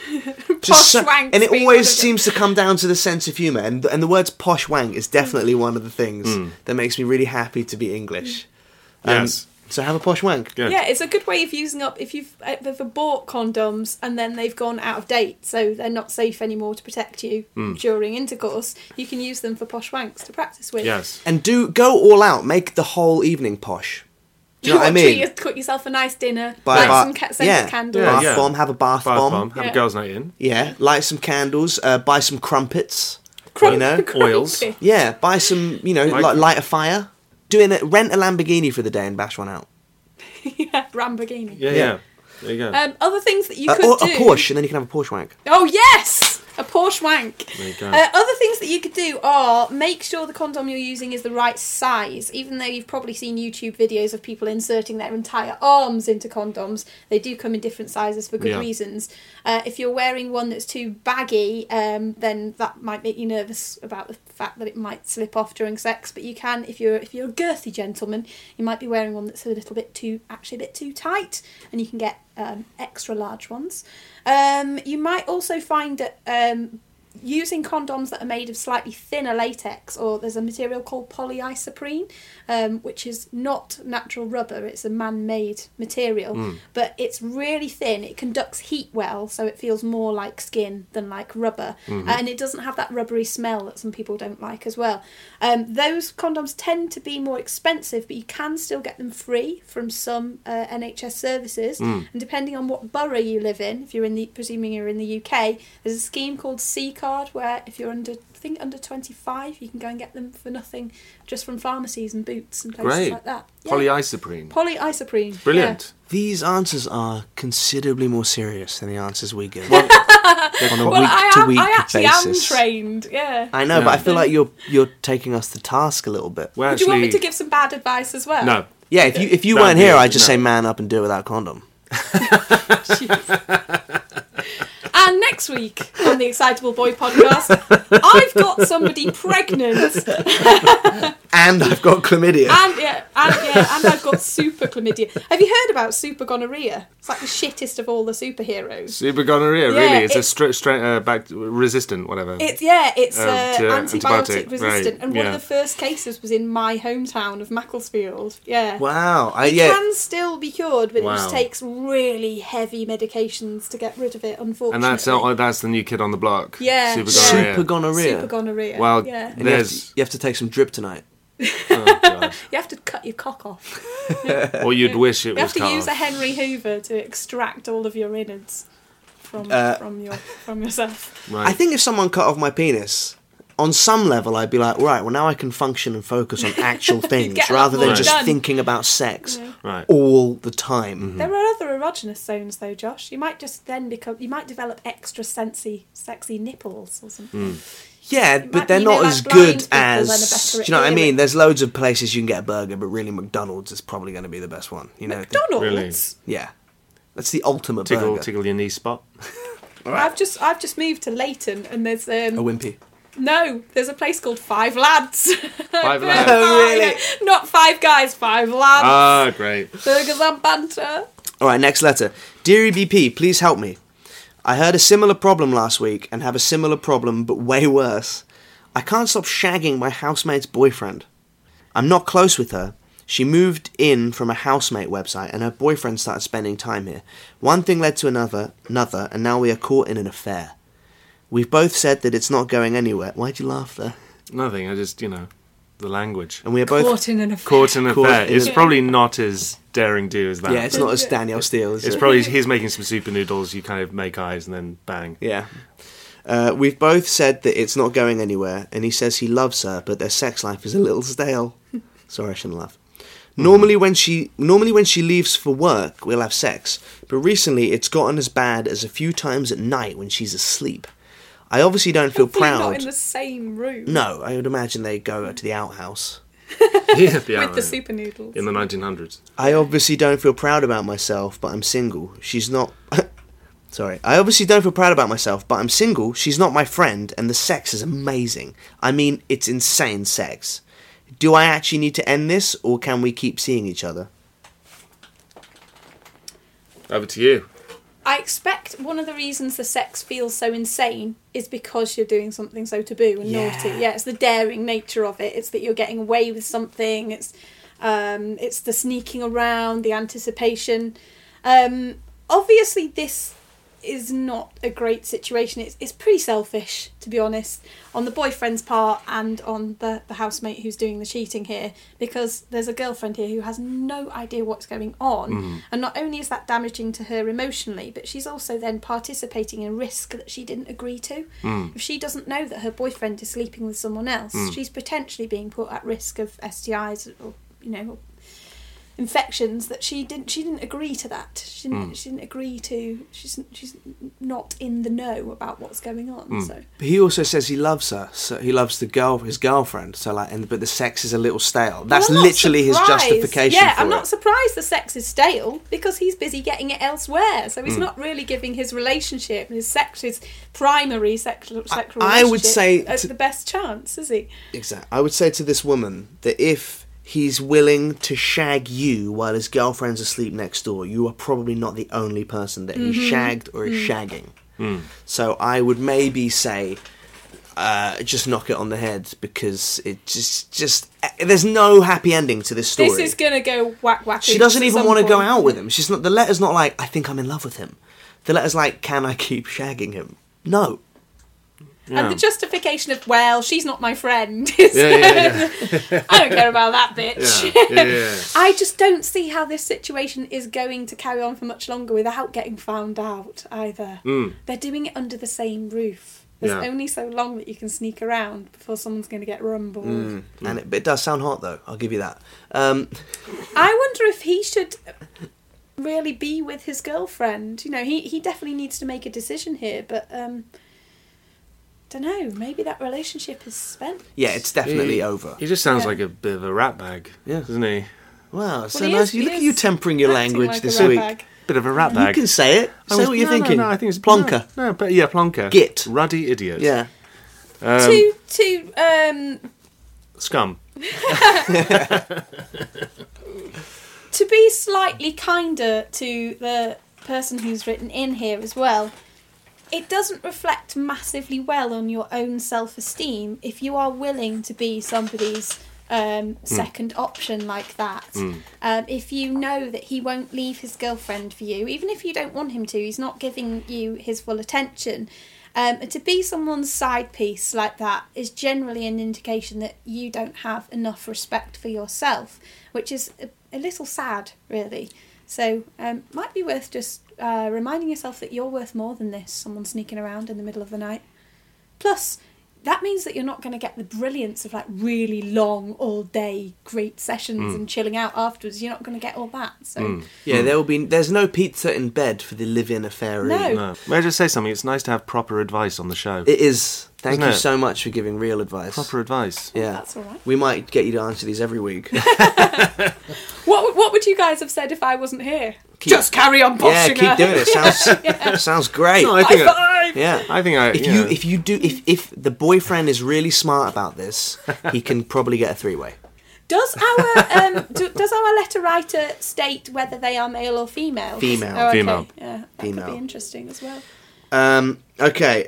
Speaker 6: Posh wanks
Speaker 5: and it
Speaker 6: being
Speaker 5: always
Speaker 6: one of them.
Speaker 5: seems to come down to the sense of humour, and the words posh wank is definitely one of the things that makes me really happy to be English.
Speaker 4: Yes.
Speaker 5: So have a posh wank.
Speaker 4: Good.
Speaker 6: Yeah, it's a good way of using up if you've ever bought condoms and then they've gone out of date, so they're not safe anymore to protect you during intercourse. You can use them for posh wanks to practice with.
Speaker 4: Yes.
Speaker 5: And go all out. Make the whole evening posh. Do you know what I mean?
Speaker 6: Cook yourself a nice dinner,
Speaker 5: Buy
Speaker 6: light some scented candles.
Speaker 5: Bath
Speaker 4: Yeah.
Speaker 5: bomb. Have a bath,
Speaker 4: Bath
Speaker 5: bomb.
Speaker 4: bomb. Have
Speaker 6: Yeah.
Speaker 4: a girls' night in.
Speaker 5: Yeah, light some candles. Buy some crumpets.
Speaker 6: Crump-
Speaker 5: You know?
Speaker 4: Oils.
Speaker 6: crumpet.
Speaker 5: Yeah, buy some. Light a fire. Rent a Lamborghini for the day and bash one out.
Speaker 6: Yeah, Lamborghini.
Speaker 4: Yeah. There you go.
Speaker 6: Other things that you could
Speaker 5: Or
Speaker 6: do.
Speaker 5: a Porsche, and then you can have a Porsche wank.
Speaker 6: Oh yes, a Porsche wank.
Speaker 4: There you go.
Speaker 6: Other things that you could do are make sure the condom you're using is the right size. Even though you've probably seen YouTube videos of people inserting their entire arms into condoms, they do come in different sizes for good
Speaker 4: Yeah.
Speaker 6: reasons. If you're wearing one that's too baggy, then that might make you nervous about the fact that it might slip off during sex. But you can, if you're a girthy gentleman, you might be wearing one that's a bit too tight, and you can get extra large ones. You might also find that using condoms that are made of slightly thinner latex, or there's a material called polyisoprene, which is not natural rubber, it's a man-made material, but it's really thin, it conducts heat well, so it feels more like skin than like rubber, and it doesn't have that rubbery smell that some people don't like as well. Those condoms tend to be more expensive, but you can still get them free from some NHS services, and depending on what borough you live in, if you're presuming you're in the UK, there's a scheme called C-Card, where if you're under 25, you can go and get them for nothing, just from pharmacies and Boots and places
Speaker 4: Great.
Speaker 6: like that. Yeah.
Speaker 4: Polyisoprene.
Speaker 6: Polyisoprene.
Speaker 4: Brilliant.
Speaker 5: These answers are considerably more serious than the answers we give.
Speaker 4: Well,
Speaker 5: on a
Speaker 6: Yeah. Well,
Speaker 5: week-to-week
Speaker 6: I actually
Speaker 5: basis.
Speaker 6: am trained. Yeah.
Speaker 5: I know,
Speaker 4: Yeah.
Speaker 5: but I feel like you're taking us to task a little bit.
Speaker 4: we're
Speaker 6: Would you want me
Speaker 4: actually-
Speaker 6: to give some bad advice as well?
Speaker 4: No.
Speaker 5: Yeah, if you
Speaker 4: No,
Speaker 5: weren't here,
Speaker 4: yeah,
Speaker 5: I'd just
Speaker 4: no.
Speaker 5: say man up and do it without condom.
Speaker 6: And next week on the Excitable Boy podcast, I've got somebody pregnant.
Speaker 5: And I've got chlamydia.
Speaker 6: And I've got super chlamydia. Have you heard about super gonorrhea? It's like the shittest of all the superheroes.
Speaker 4: Super gonorrhea,
Speaker 6: Yeah,
Speaker 4: really? It's
Speaker 6: it's-
Speaker 4: a straight resistant, whatever.
Speaker 6: It's
Speaker 4: to
Speaker 6: antibiotic
Speaker 4: antibiotic,
Speaker 6: resistant,
Speaker 4: right,
Speaker 6: and one
Speaker 4: yeah.
Speaker 6: of the first cases was in my hometown of Macclesfield. Yeah.
Speaker 5: Wow.
Speaker 6: It can still be cured, but it just
Speaker 4: Wow.
Speaker 6: takes really heavy medications to get rid of it, unfortunately.
Speaker 4: And that's the new kid on the block.
Speaker 6: Yeah,
Speaker 4: Super
Speaker 6: yeah.
Speaker 4: gonorrhea.
Speaker 5: Super gonorrhea.
Speaker 6: Super gonorrhea.
Speaker 4: Well,
Speaker 6: yeah.
Speaker 5: And
Speaker 4: there's...
Speaker 5: you have to take some drip tonight.
Speaker 4: Oh, God.
Speaker 6: You have to cut your cock off.
Speaker 4: Or you'd wish it
Speaker 6: You
Speaker 4: was
Speaker 6: have to
Speaker 4: cut
Speaker 6: use a
Speaker 4: off.
Speaker 6: Henry Hoover to extract all of your innards from yourself.
Speaker 4: Right.
Speaker 5: I think if someone cut off my penis, on some level I'd be like, right, well now I can function and focus on actual things
Speaker 6: get a lot
Speaker 5: rather than
Speaker 6: more
Speaker 5: just
Speaker 6: done.
Speaker 5: thinking about sex
Speaker 4: Right.
Speaker 5: all the time.
Speaker 6: There are other erogenous zones, though, Josh. You might just then you might develop extra sexy nipples or something.
Speaker 5: Yeah,
Speaker 6: might
Speaker 5: but they're
Speaker 6: be,
Speaker 5: not
Speaker 6: like
Speaker 5: as
Speaker 6: blind
Speaker 5: good
Speaker 6: people, then are
Speaker 5: as...
Speaker 6: better
Speaker 5: Do
Speaker 6: at
Speaker 5: you know what I mean?
Speaker 6: hearing.
Speaker 5: There's loads of places you can get a burger, but really McDonald's is probably going to be the best one. You know?
Speaker 6: McDonald's.
Speaker 4: Really?
Speaker 5: Yeah. That's the ultimate
Speaker 4: Tickle,
Speaker 5: burger.
Speaker 4: tickle your knee spot.
Speaker 6: I've just moved to Leighton, and there's
Speaker 5: A wimpy.
Speaker 6: there's a place called Five Lads.
Speaker 4: Five Lads.
Speaker 5: Oh, really?
Speaker 6: Not Five Guys, Five Lads.
Speaker 4: Ah, great.
Speaker 6: Burgers and banter.
Speaker 5: All right, next letter. Dear EBP, please help me. I heard a similar problem last week and have a similar problem, but way worse. I can't stop shagging my housemate's boyfriend. I'm not close with her. She moved in from a housemate website and her boyfriend started spending time here. One thing led to another, and now we are caught in an affair. We've both said that it's not going anywhere. Why'd you laugh there?
Speaker 4: Nothing, I just, the language.
Speaker 5: And we are both...
Speaker 6: Caught in an affair.
Speaker 4: Caught in an
Speaker 5: Caught
Speaker 4: affair.
Speaker 5: in
Speaker 4: It's
Speaker 5: an-
Speaker 4: probably not as daring do as that.
Speaker 5: Yeah, it's not as Danielle Steele, is
Speaker 4: It's
Speaker 5: it?
Speaker 4: probably he's making some super noodles. You kind of make eyes and then bang.
Speaker 5: Yeah. We've both said that it's not going anywhere, and he says he loves her, but their sex life is a little stale. Sorry, I shouldn't laugh. Normally when she leaves for work, we'll have sex, but recently it's gotten as bad as a few times at night when she's asleep. I obviously don't feel
Speaker 6: Hopefully
Speaker 5: proud.
Speaker 6: Not in the same room.
Speaker 5: No, I would imagine they go to the outhouse.
Speaker 4: Yeah,
Speaker 6: With the super noodles.
Speaker 4: in the 1900s.
Speaker 5: I obviously don't feel proud about myself, but I'm single. She's not... Sorry. I obviously don't feel proud about myself, but I'm single. She's not my friend, and the sex is amazing. I mean, it's insane sex. Do I actually need to end this, or can we keep seeing each other?
Speaker 4: Over to you.
Speaker 6: I expect one of the reasons the sex feels so insane is because you're doing something so taboo and naughty. Yeah, it's the daring nature of it. It's that you're getting away with something. It's the sneaking around, the anticipation. Obviously, this is not a great situation. It's pretty selfish, to be honest, on the boyfriend's part and on the housemate who's doing the cheating here, because there's a girlfriend here who has no idea what's going on, and not only is that damaging to her emotionally, but she's also then participating in risk that she didn't agree to. If she doesn't know that her boyfriend is sleeping with someone else, she's potentially being put at risk of STIs or infections that she didn't agree to that. She didn't agree to. She's not in the know about what's going on. So
Speaker 5: But he also says he loves her. So he loves his girlfriend. So but the sex is a little stale. That's
Speaker 6: I'm not
Speaker 5: literally his
Speaker 6: surprised.
Speaker 5: justification
Speaker 6: Yeah,
Speaker 5: for
Speaker 6: I'm
Speaker 5: it.
Speaker 6: not surprised the sex is stale because he's busy getting it elsewhere. So he's not really giving his relationship, his primary sexual
Speaker 5: I would
Speaker 6: relationship
Speaker 5: say
Speaker 6: the best chance, is he?
Speaker 5: Exactly. I would say to this woman that if he's willing to shag you while his girlfriend's asleep next door, you are probably not the only person that he shagged or is shagging. So I would maybe say just knock it on the head, because it just there's no happy ending to this story.
Speaker 6: This is gonna go whack whack.
Speaker 5: She doesn't even want to go out with him. She's not. The letter's not like, I think I'm in love with him. The letter's like, can I keep shagging him? No.
Speaker 6: And the justification of, well, she's not my friend. Is,
Speaker 4: Yeah.
Speaker 6: I don't care about that bitch.
Speaker 4: Yeah.
Speaker 6: I just don't see how this situation is going to carry on for much longer without getting found out either. They're doing it under the same roof. There's
Speaker 4: Yeah.
Speaker 6: only so long that you can sneak around before someone's going to get rumbled.
Speaker 5: And it does sound hot, though. I'll give you that.
Speaker 6: I wonder if he should really be with his girlfriend. You know, he definitely needs to make a decision here, but don't know, maybe that relationship is spent.
Speaker 5: Yeah, it's definitely over.
Speaker 4: He just sounds
Speaker 6: Yeah.
Speaker 4: like a bit of a rat bag,
Speaker 5: Yeah.
Speaker 4: doesn't he?
Speaker 5: Wow, so
Speaker 6: Well, he
Speaker 5: nice.
Speaker 6: is-
Speaker 5: Look
Speaker 6: he
Speaker 5: at you
Speaker 6: is
Speaker 5: tempering your
Speaker 6: acting
Speaker 5: language
Speaker 6: like a
Speaker 5: this
Speaker 6: rat
Speaker 5: week.
Speaker 6: bag.
Speaker 4: bit of a rat
Speaker 5: You
Speaker 4: bag.
Speaker 5: can say it. Say what you're thinking.
Speaker 4: No, I think it's
Speaker 5: Plonker.
Speaker 4: No, but yeah, plonker.
Speaker 5: Git.
Speaker 4: Ruddy idiot.
Speaker 5: Yeah.
Speaker 4: Scum.
Speaker 6: To be slightly kinder to the person who's written in here as well, it doesn't reflect massively well on your own self-esteem if you are willing to be somebody's second option like that. If you know that he won't leave his girlfriend for you, even if you don't want him to, he's not giving you his full attention. To be someone's side piece like that is generally an indication that you don't have enough respect for yourself, which is a little sad, really. So might be worth just reminding yourself that you're worth more than this, someone sneaking around in the middle of the night. Plus, that means that you're not going to get the brilliance of like really long, all-day great sessions and chilling out afterwards. You're not going to get all that. So
Speaker 5: Yeah, there's no pizza in bed for the live-in affair.
Speaker 6: No.
Speaker 4: May I just say something? It's nice to have proper advice on the show.
Speaker 5: It is. Thank
Speaker 4: Isn't
Speaker 5: you
Speaker 4: it?
Speaker 5: so much for giving real advice.
Speaker 4: Proper advice.
Speaker 5: Yeah.
Speaker 6: That's all right.
Speaker 5: We might get you to answer these every week.
Speaker 6: What would you guys have said if I wasn't here? Just carry on boshing
Speaker 5: keep
Speaker 6: her.
Speaker 5: doing it. Sounds great.
Speaker 4: No, I think.
Speaker 5: Yeah.
Speaker 4: I think I.
Speaker 5: If the boyfriend is really smart about this, he can probably get a three-way.
Speaker 6: Does our letter writer state whether they are male or female?
Speaker 5: Female.
Speaker 6: Oh, okay.
Speaker 4: Female.
Speaker 6: Yeah, that
Speaker 5: Female.
Speaker 6: could be interesting as well.
Speaker 5: Okay.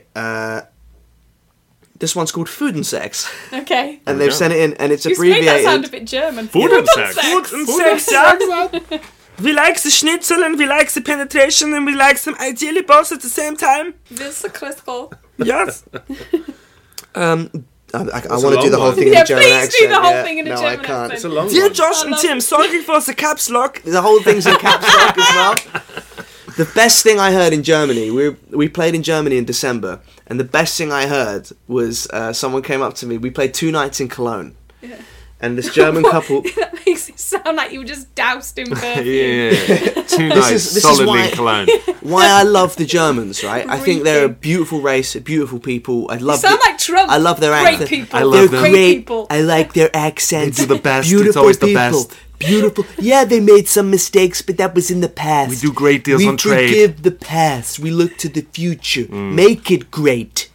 Speaker 5: This one's called Food and Sex,
Speaker 6: Okay.
Speaker 5: and they've sent it in, and it's
Speaker 6: You made that sound a
Speaker 5: abbreviated.
Speaker 6: bit German.
Speaker 4: Food and sex.
Speaker 8: Sex, yeah. We like the schnitzel and we like the penetration and we like them ideally both at the same time.
Speaker 6: This is a crystal.
Speaker 8: Yes.
Speaker 5: I want to
Speaker 4: long
Speaker 5: do the whole
Speaker 4: one.
Speaker 5: thing in
Speaker 6: Yeah,
Speaker 5: a German
Speaker 6: please
Speaker 5: accent.
Speaker 6: do the whole
Speaker 5: yeah.
Speaker 6: thing in a
Speaker 5: no,
Speaker 6: German
Speaker 5: I can't.
Speaker 6: accent.
Speaker 4: It's a long
Speaker 8: Dear
Speaker 4: one.
Speaker 8: Josh and Tim, sorry for the caps lock.
Speaker 5: The whole thing's in caps lock as well. The best thing I heard in Germany, we played in Germany in December, and the best thing I heard was someone came up to me. We played 2 nights in Cologne, and this German couple.
Speaker 6: That makes it sound like you were just doused in perfume.
Speaker 4: Yeah. 2 nights
Speaker 5: this is
Speaker 4: solidly
Speaker 5: why-
Speaker 4: in Cologne.
Speaker 5: Why I love the Germans, right? I think they're a beautiful race, beautiful people. I love.
Speaker 6: You sound like Trump.
Speaker 5: I love their
Speaker 6: Great
Speaker 5: accent.
Speaker 6: people.
Speaker 4: I love
Speaker 5: They're
Speaker 4: them.
Speaker 6: Great
Speaker 5: great.
Speaker 6: people.
Speaker 5: I like their accents.
Speaker 4: They do the best.
Speaker 5: Beautiful
Speaker 4: It's always the
Speaker 5: people.
Speaker 4: best.
Speaker 5: Beautiful. Yeah, they made some mistakes, but that was in the past.
Speaker 4: We do great deals
Speaker 5: we
Speaker 4: on trade.
Speaker 5: We forgive the past. We look to the future. Make it great.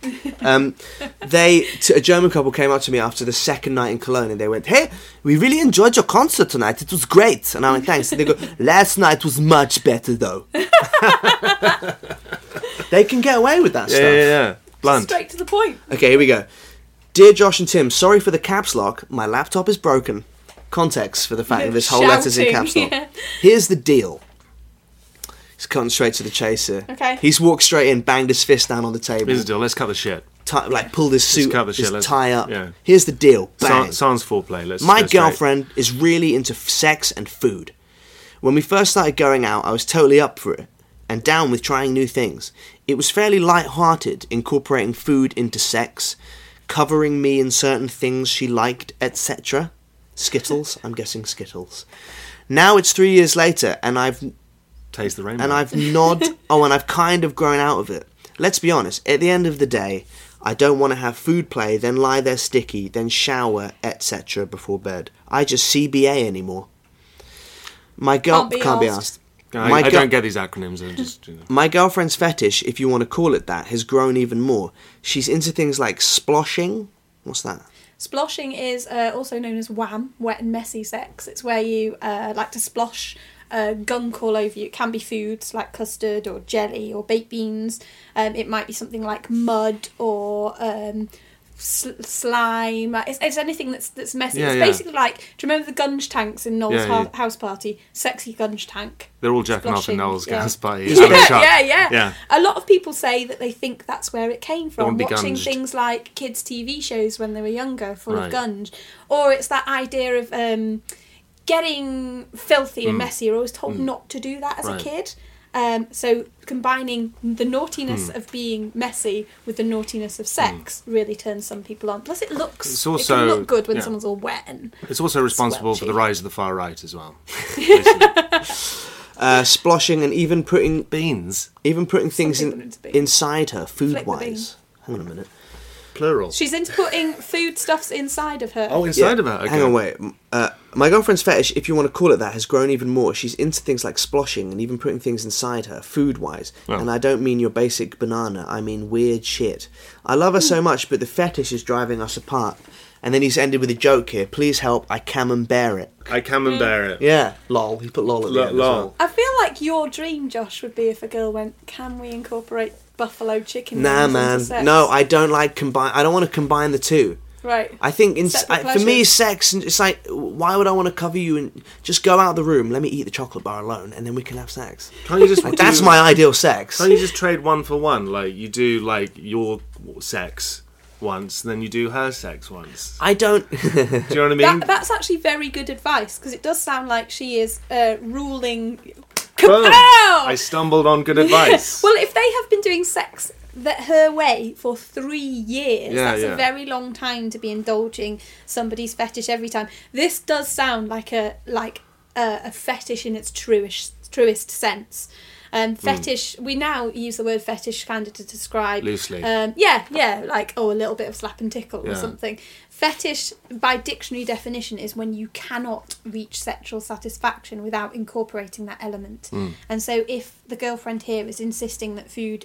Speaker 5: A German couple came up to me after the second night in Cologne, and they went, "Hey, we really enjoyed your concert tonight. It was great." And I went, "Thanks." And they go, "Last night was much better, though." They can get away with that stuff.
Speaker 4: Yeah. Blunt.
Speaker 6: Straight to the point.
Speaker 5: Okay, here we go. Dear Josh and Tim, sorry for the caps lock. My laptop is broken. Context for the fact that this whole letter's in caps lock.
Speaker 6: Yeah.
Speaker 5: Here's the deal. He's cutting straight to the chase here.
Speaker 6: Okay.
Speaker 5: He's walked straight in, banged his fist down on the table,
Speaker 4: Here's the deal. Let's cut the shit.
Speaker 5: pulled his suit,
Speaker 4: cut the shit,
Speaker 5: his
Speaker 4: let's-
Speaker 5: tie up.
Speaker 4: yeah.
Speaker 5: Here's the deal. Bang.
Speaker 4: Sans foreplay. Let's
Speaker 5: My
Speaker 4: go straight.
Speaker 5: girlfriend is really into sex and food. When we first started going out, I was totally up for it and down with trying new things. It was fairly light-hearted, incorporating food into sex, covering me in certain things she liked, etc. Skittles? I'm guessing Skittles. Now it's 3 years later, and I've
Speaker 4: Taste the rainbow.
Speaker 5: and I've kind of grown out of it. Let's be honest, at the end of the day, I don't want to have food play, then lie there sticky, then shower, etc. before bed. I just CBA anymore. My girl
Speaker 6: Can't be
Speaker 5: asked.
Speaker 4: I don't get these acronyms. I just, you know.
Speaker 5: My girlfriend's fetish, if you want to call it that, has grown even more. She's into things like sploshing. What's that?
Speaker 6: Sploshing is also known as wham, wet and messy sex. It's where you like to splosh gunk all over you. It can be foods like custard or jelly or baked beans. It might be something like mud or slime. It's anything that's messy.
Speaker 4: Yeah,
Speaker 6: It's
Speaker 4: yeah.
Speaker 6: basically like, do you remember the gunge tanks in Noel's
Speaker 4: Yeah, yeah.
Speaker 6: house party? Sexy gunge tank.
Speaker 4: They're all jacking off in
Speaker 6: Sploshing,
Speaker 4: Noel's
Speaker 6: yeah.
Speaker 4: gas party.
Speaker 6: Yeah. A lot of people say that they think that's where it came from.
Speaker 4: wanna be
Speaker 6: Watching
Speaker 4: gunged.
Speaker 6: things like kids' TV shows when they were younger, full
Speaker 4: Right.
Speaker 6: of gunge. Or it's that idea of getting filthy and messy. You're always told not to do that as
Speaker 4: Right.
Speaker 6: a kid. So combining the naughtiness of being messy with the naughtiness of sex really turns some people on. Plus, it looks
Speaker 4: It's
Speaker 6: it
Speaker 4: also-
Speaker 6: can look good when
Speaker 4: yeah.
Speaker 6: someone's all wet and
Speaker 4: It's also responsible for the
Speaker 6: Squelchy.
Speaker 4: rise of the far right as well.
Speaker 5: Sploshing and even putting
Speaker 4: Beans.
Speaker 5: things
Speaker 6: people into beans.
Speaker 5: inside her,
Speaker 6: Flick the bean.
Speaker 5: food-wise. Hang on a minute.
Speaker 4: Plural.
Speaker 6: she's into putting foodstuffs inside of her.
Speaker 4: Oh, inside of her. Okay.
Speaker 5: Hang on, wait. My girlfriend's fetish, if you want to call it that, has grown even more. She's into things like sploshing and even putting things inside her, food-wise.
Speaker 4: Oh.
Speaker 5: And I don't mean your basic banana, I mean weird shit. I love her so much, but the fetish is driving us apart. And then he's ended with a joke here. Please help, I camembert it.
Speaker 4: I camembert it.
Speaker 5: Yeah, lol. He put lol at the end as well.
Speaker 6: I feel like your dream, Josh, would be if a girl went, can we incorporate buffalo chicken
Speaker 5: Nah,
Speaker 6: wings
Speaker 5: man.
Speaker 6: into sex?
Speaker 5: No, I don't like I don't want to combine the two.
Speaker 6: Right.
Speaker 5: I think
Speaker 6: Separate
Speaker 5: for me,
Speaker 6: pleasures.
Speaker 5: sex, it's like, why would I want to cover you and just go out the room, let me eat the chocolate bar alone, and then we can have sex?
Speaker 4: Can't you just
Speaker 5: Like, that's my ideal sex.
Speaker 4: Can't you just trade one for one? Like, you do, like, your sex once, then you do her sex once.
Speaker 5: I don't...
Speaker 4: Do you know what I mean?
Speaker 6: That's actually very good advice, because it does sound like she is ruling...
Speaker 4: Boom.
Speaker 6: Kapow!
Speaker 4: I stumbled on good advice.
Speaker 6: Well, if they have been doing sex her way for 3 years, that's
Speaker 4: yeah.
Speaker 6: a very long time to be indulging somebody's fetish every time. This does sound like a fetish in its truest sense. Fetish, we now use the word fetish kind of to describe...
Speaker 4: Loosely.
Speaker 6: like, a little bit of slap and tickle or
Speaker 4: Yeah.
Speaker 6: something. Fetish, by dictionary definition, is when you cannot reach sexual satisfaction without incorporating that element. And so if the girlfriend here is insisting that food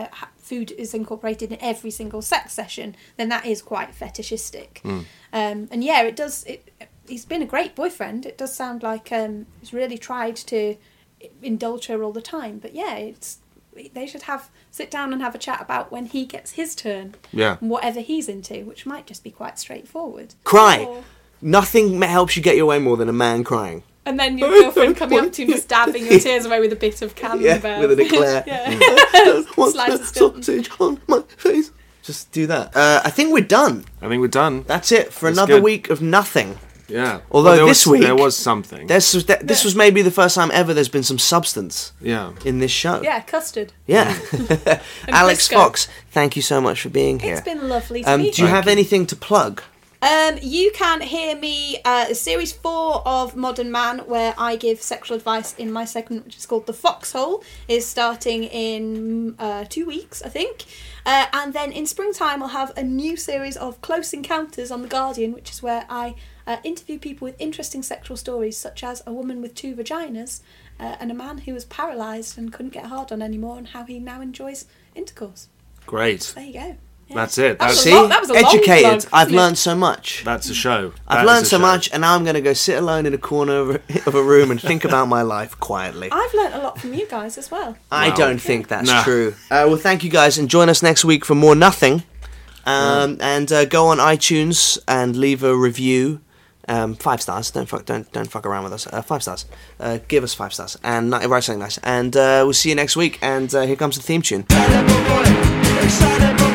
Speaker 6: is incorporated in every single sex session, then that is quite fetishistic. And yeah, it does... He's been a great boyfriend. It does sound like he's really tried to indulge her all the time. But yeah, they should sit down and have a chat about when he gets his turn.
Speaker 4: Yeah.
Speaker 6: And whatever he's into, which might just be quite straightforward.
Speaker 5: Cry.
Speaker 6: Or-
Speaker 5: Nothing helps you get your way more than a man crying.
Speaker 6: And then your girlfriend coming up to you and just dabbing your tears away with a bit of camembert.
Speaker 5: Yeah, with an eclair.
Speaker 6: Slice of Stilton.
Speaker 5: Sausage on my face. Just do that. I think we're done.
Speaker 4: I think we're done.
Speaker 5: That's it for
Speaker 4: That's
Speaker 5: another
Speaker 4: good.
Speaker 5: week of nothing.
Speaker 4: Yeah.
Speaker 5: Although
Speaker 4: Well,
Speaker 5: this week
Speaker 4: there was something.
Speaker 5: This was maybe the first time ever there's been some substance
Speaker 4: Yeah.
Speaker 5: in this show.
Speaker 6: Yeah, custard.
Speaker 5: Yeah. Alex
Speaker 6: Crisco.
Speaker 5: Fox, thank you so much for being here.
Speaker 6: It's been lovely to meet
Speaker 5: Do you have anything to plug?
Speaker 6: You can hear me series 4 of Modern Man, where I give sexual advice in my segment, which is called The Foxhole, is starting in 2 weeks, I think. And then in springtime I'll have a new series of Close Encounters on The Guardian, which is where I interview people with interesting sexual stories, such as a woman with 2 vaginas and a man who was paralysed and couldn't get hard on anymore, and how he now enjoys intercourse.
Speaker 4: Great.
Speaker 6: There you go. Yeah.
Speaker 4: That's it.
Speaker 6: That was
Speaker 5: See?
Speaker 6: a lot- that was a long
Speaker 5: Educated.
Speaker 6: plug,
Speaker 5: I've
Speaker 6: wasn't it?
Speaker 5: learned so much.
Speaker 4: That's a show.
Speaker 5: I've
Speaker 4: That
Speaker 5: learned
Speaker 4: is a
Speaker 5: so
Speaker 4: show.
Speaker 5: much, and now I'm going to go sit alone in a corner of a room and think about my life quietly.
Speaker 6: I've learnt a lot from you guys as well.
Speaker 5: I
Speaker 4: Wow.
Speaker 5: don't think that's
Speaker 4: Nah.
Speaker 5: true. Well, thank you guys, and join us next week for more nothing. And go on iTunes and leave a review. 5 stars. Don't fuck around with us. 5 stars. Give us 5 stars and write something nice. And we'll see you next week. And here comes the theme tune.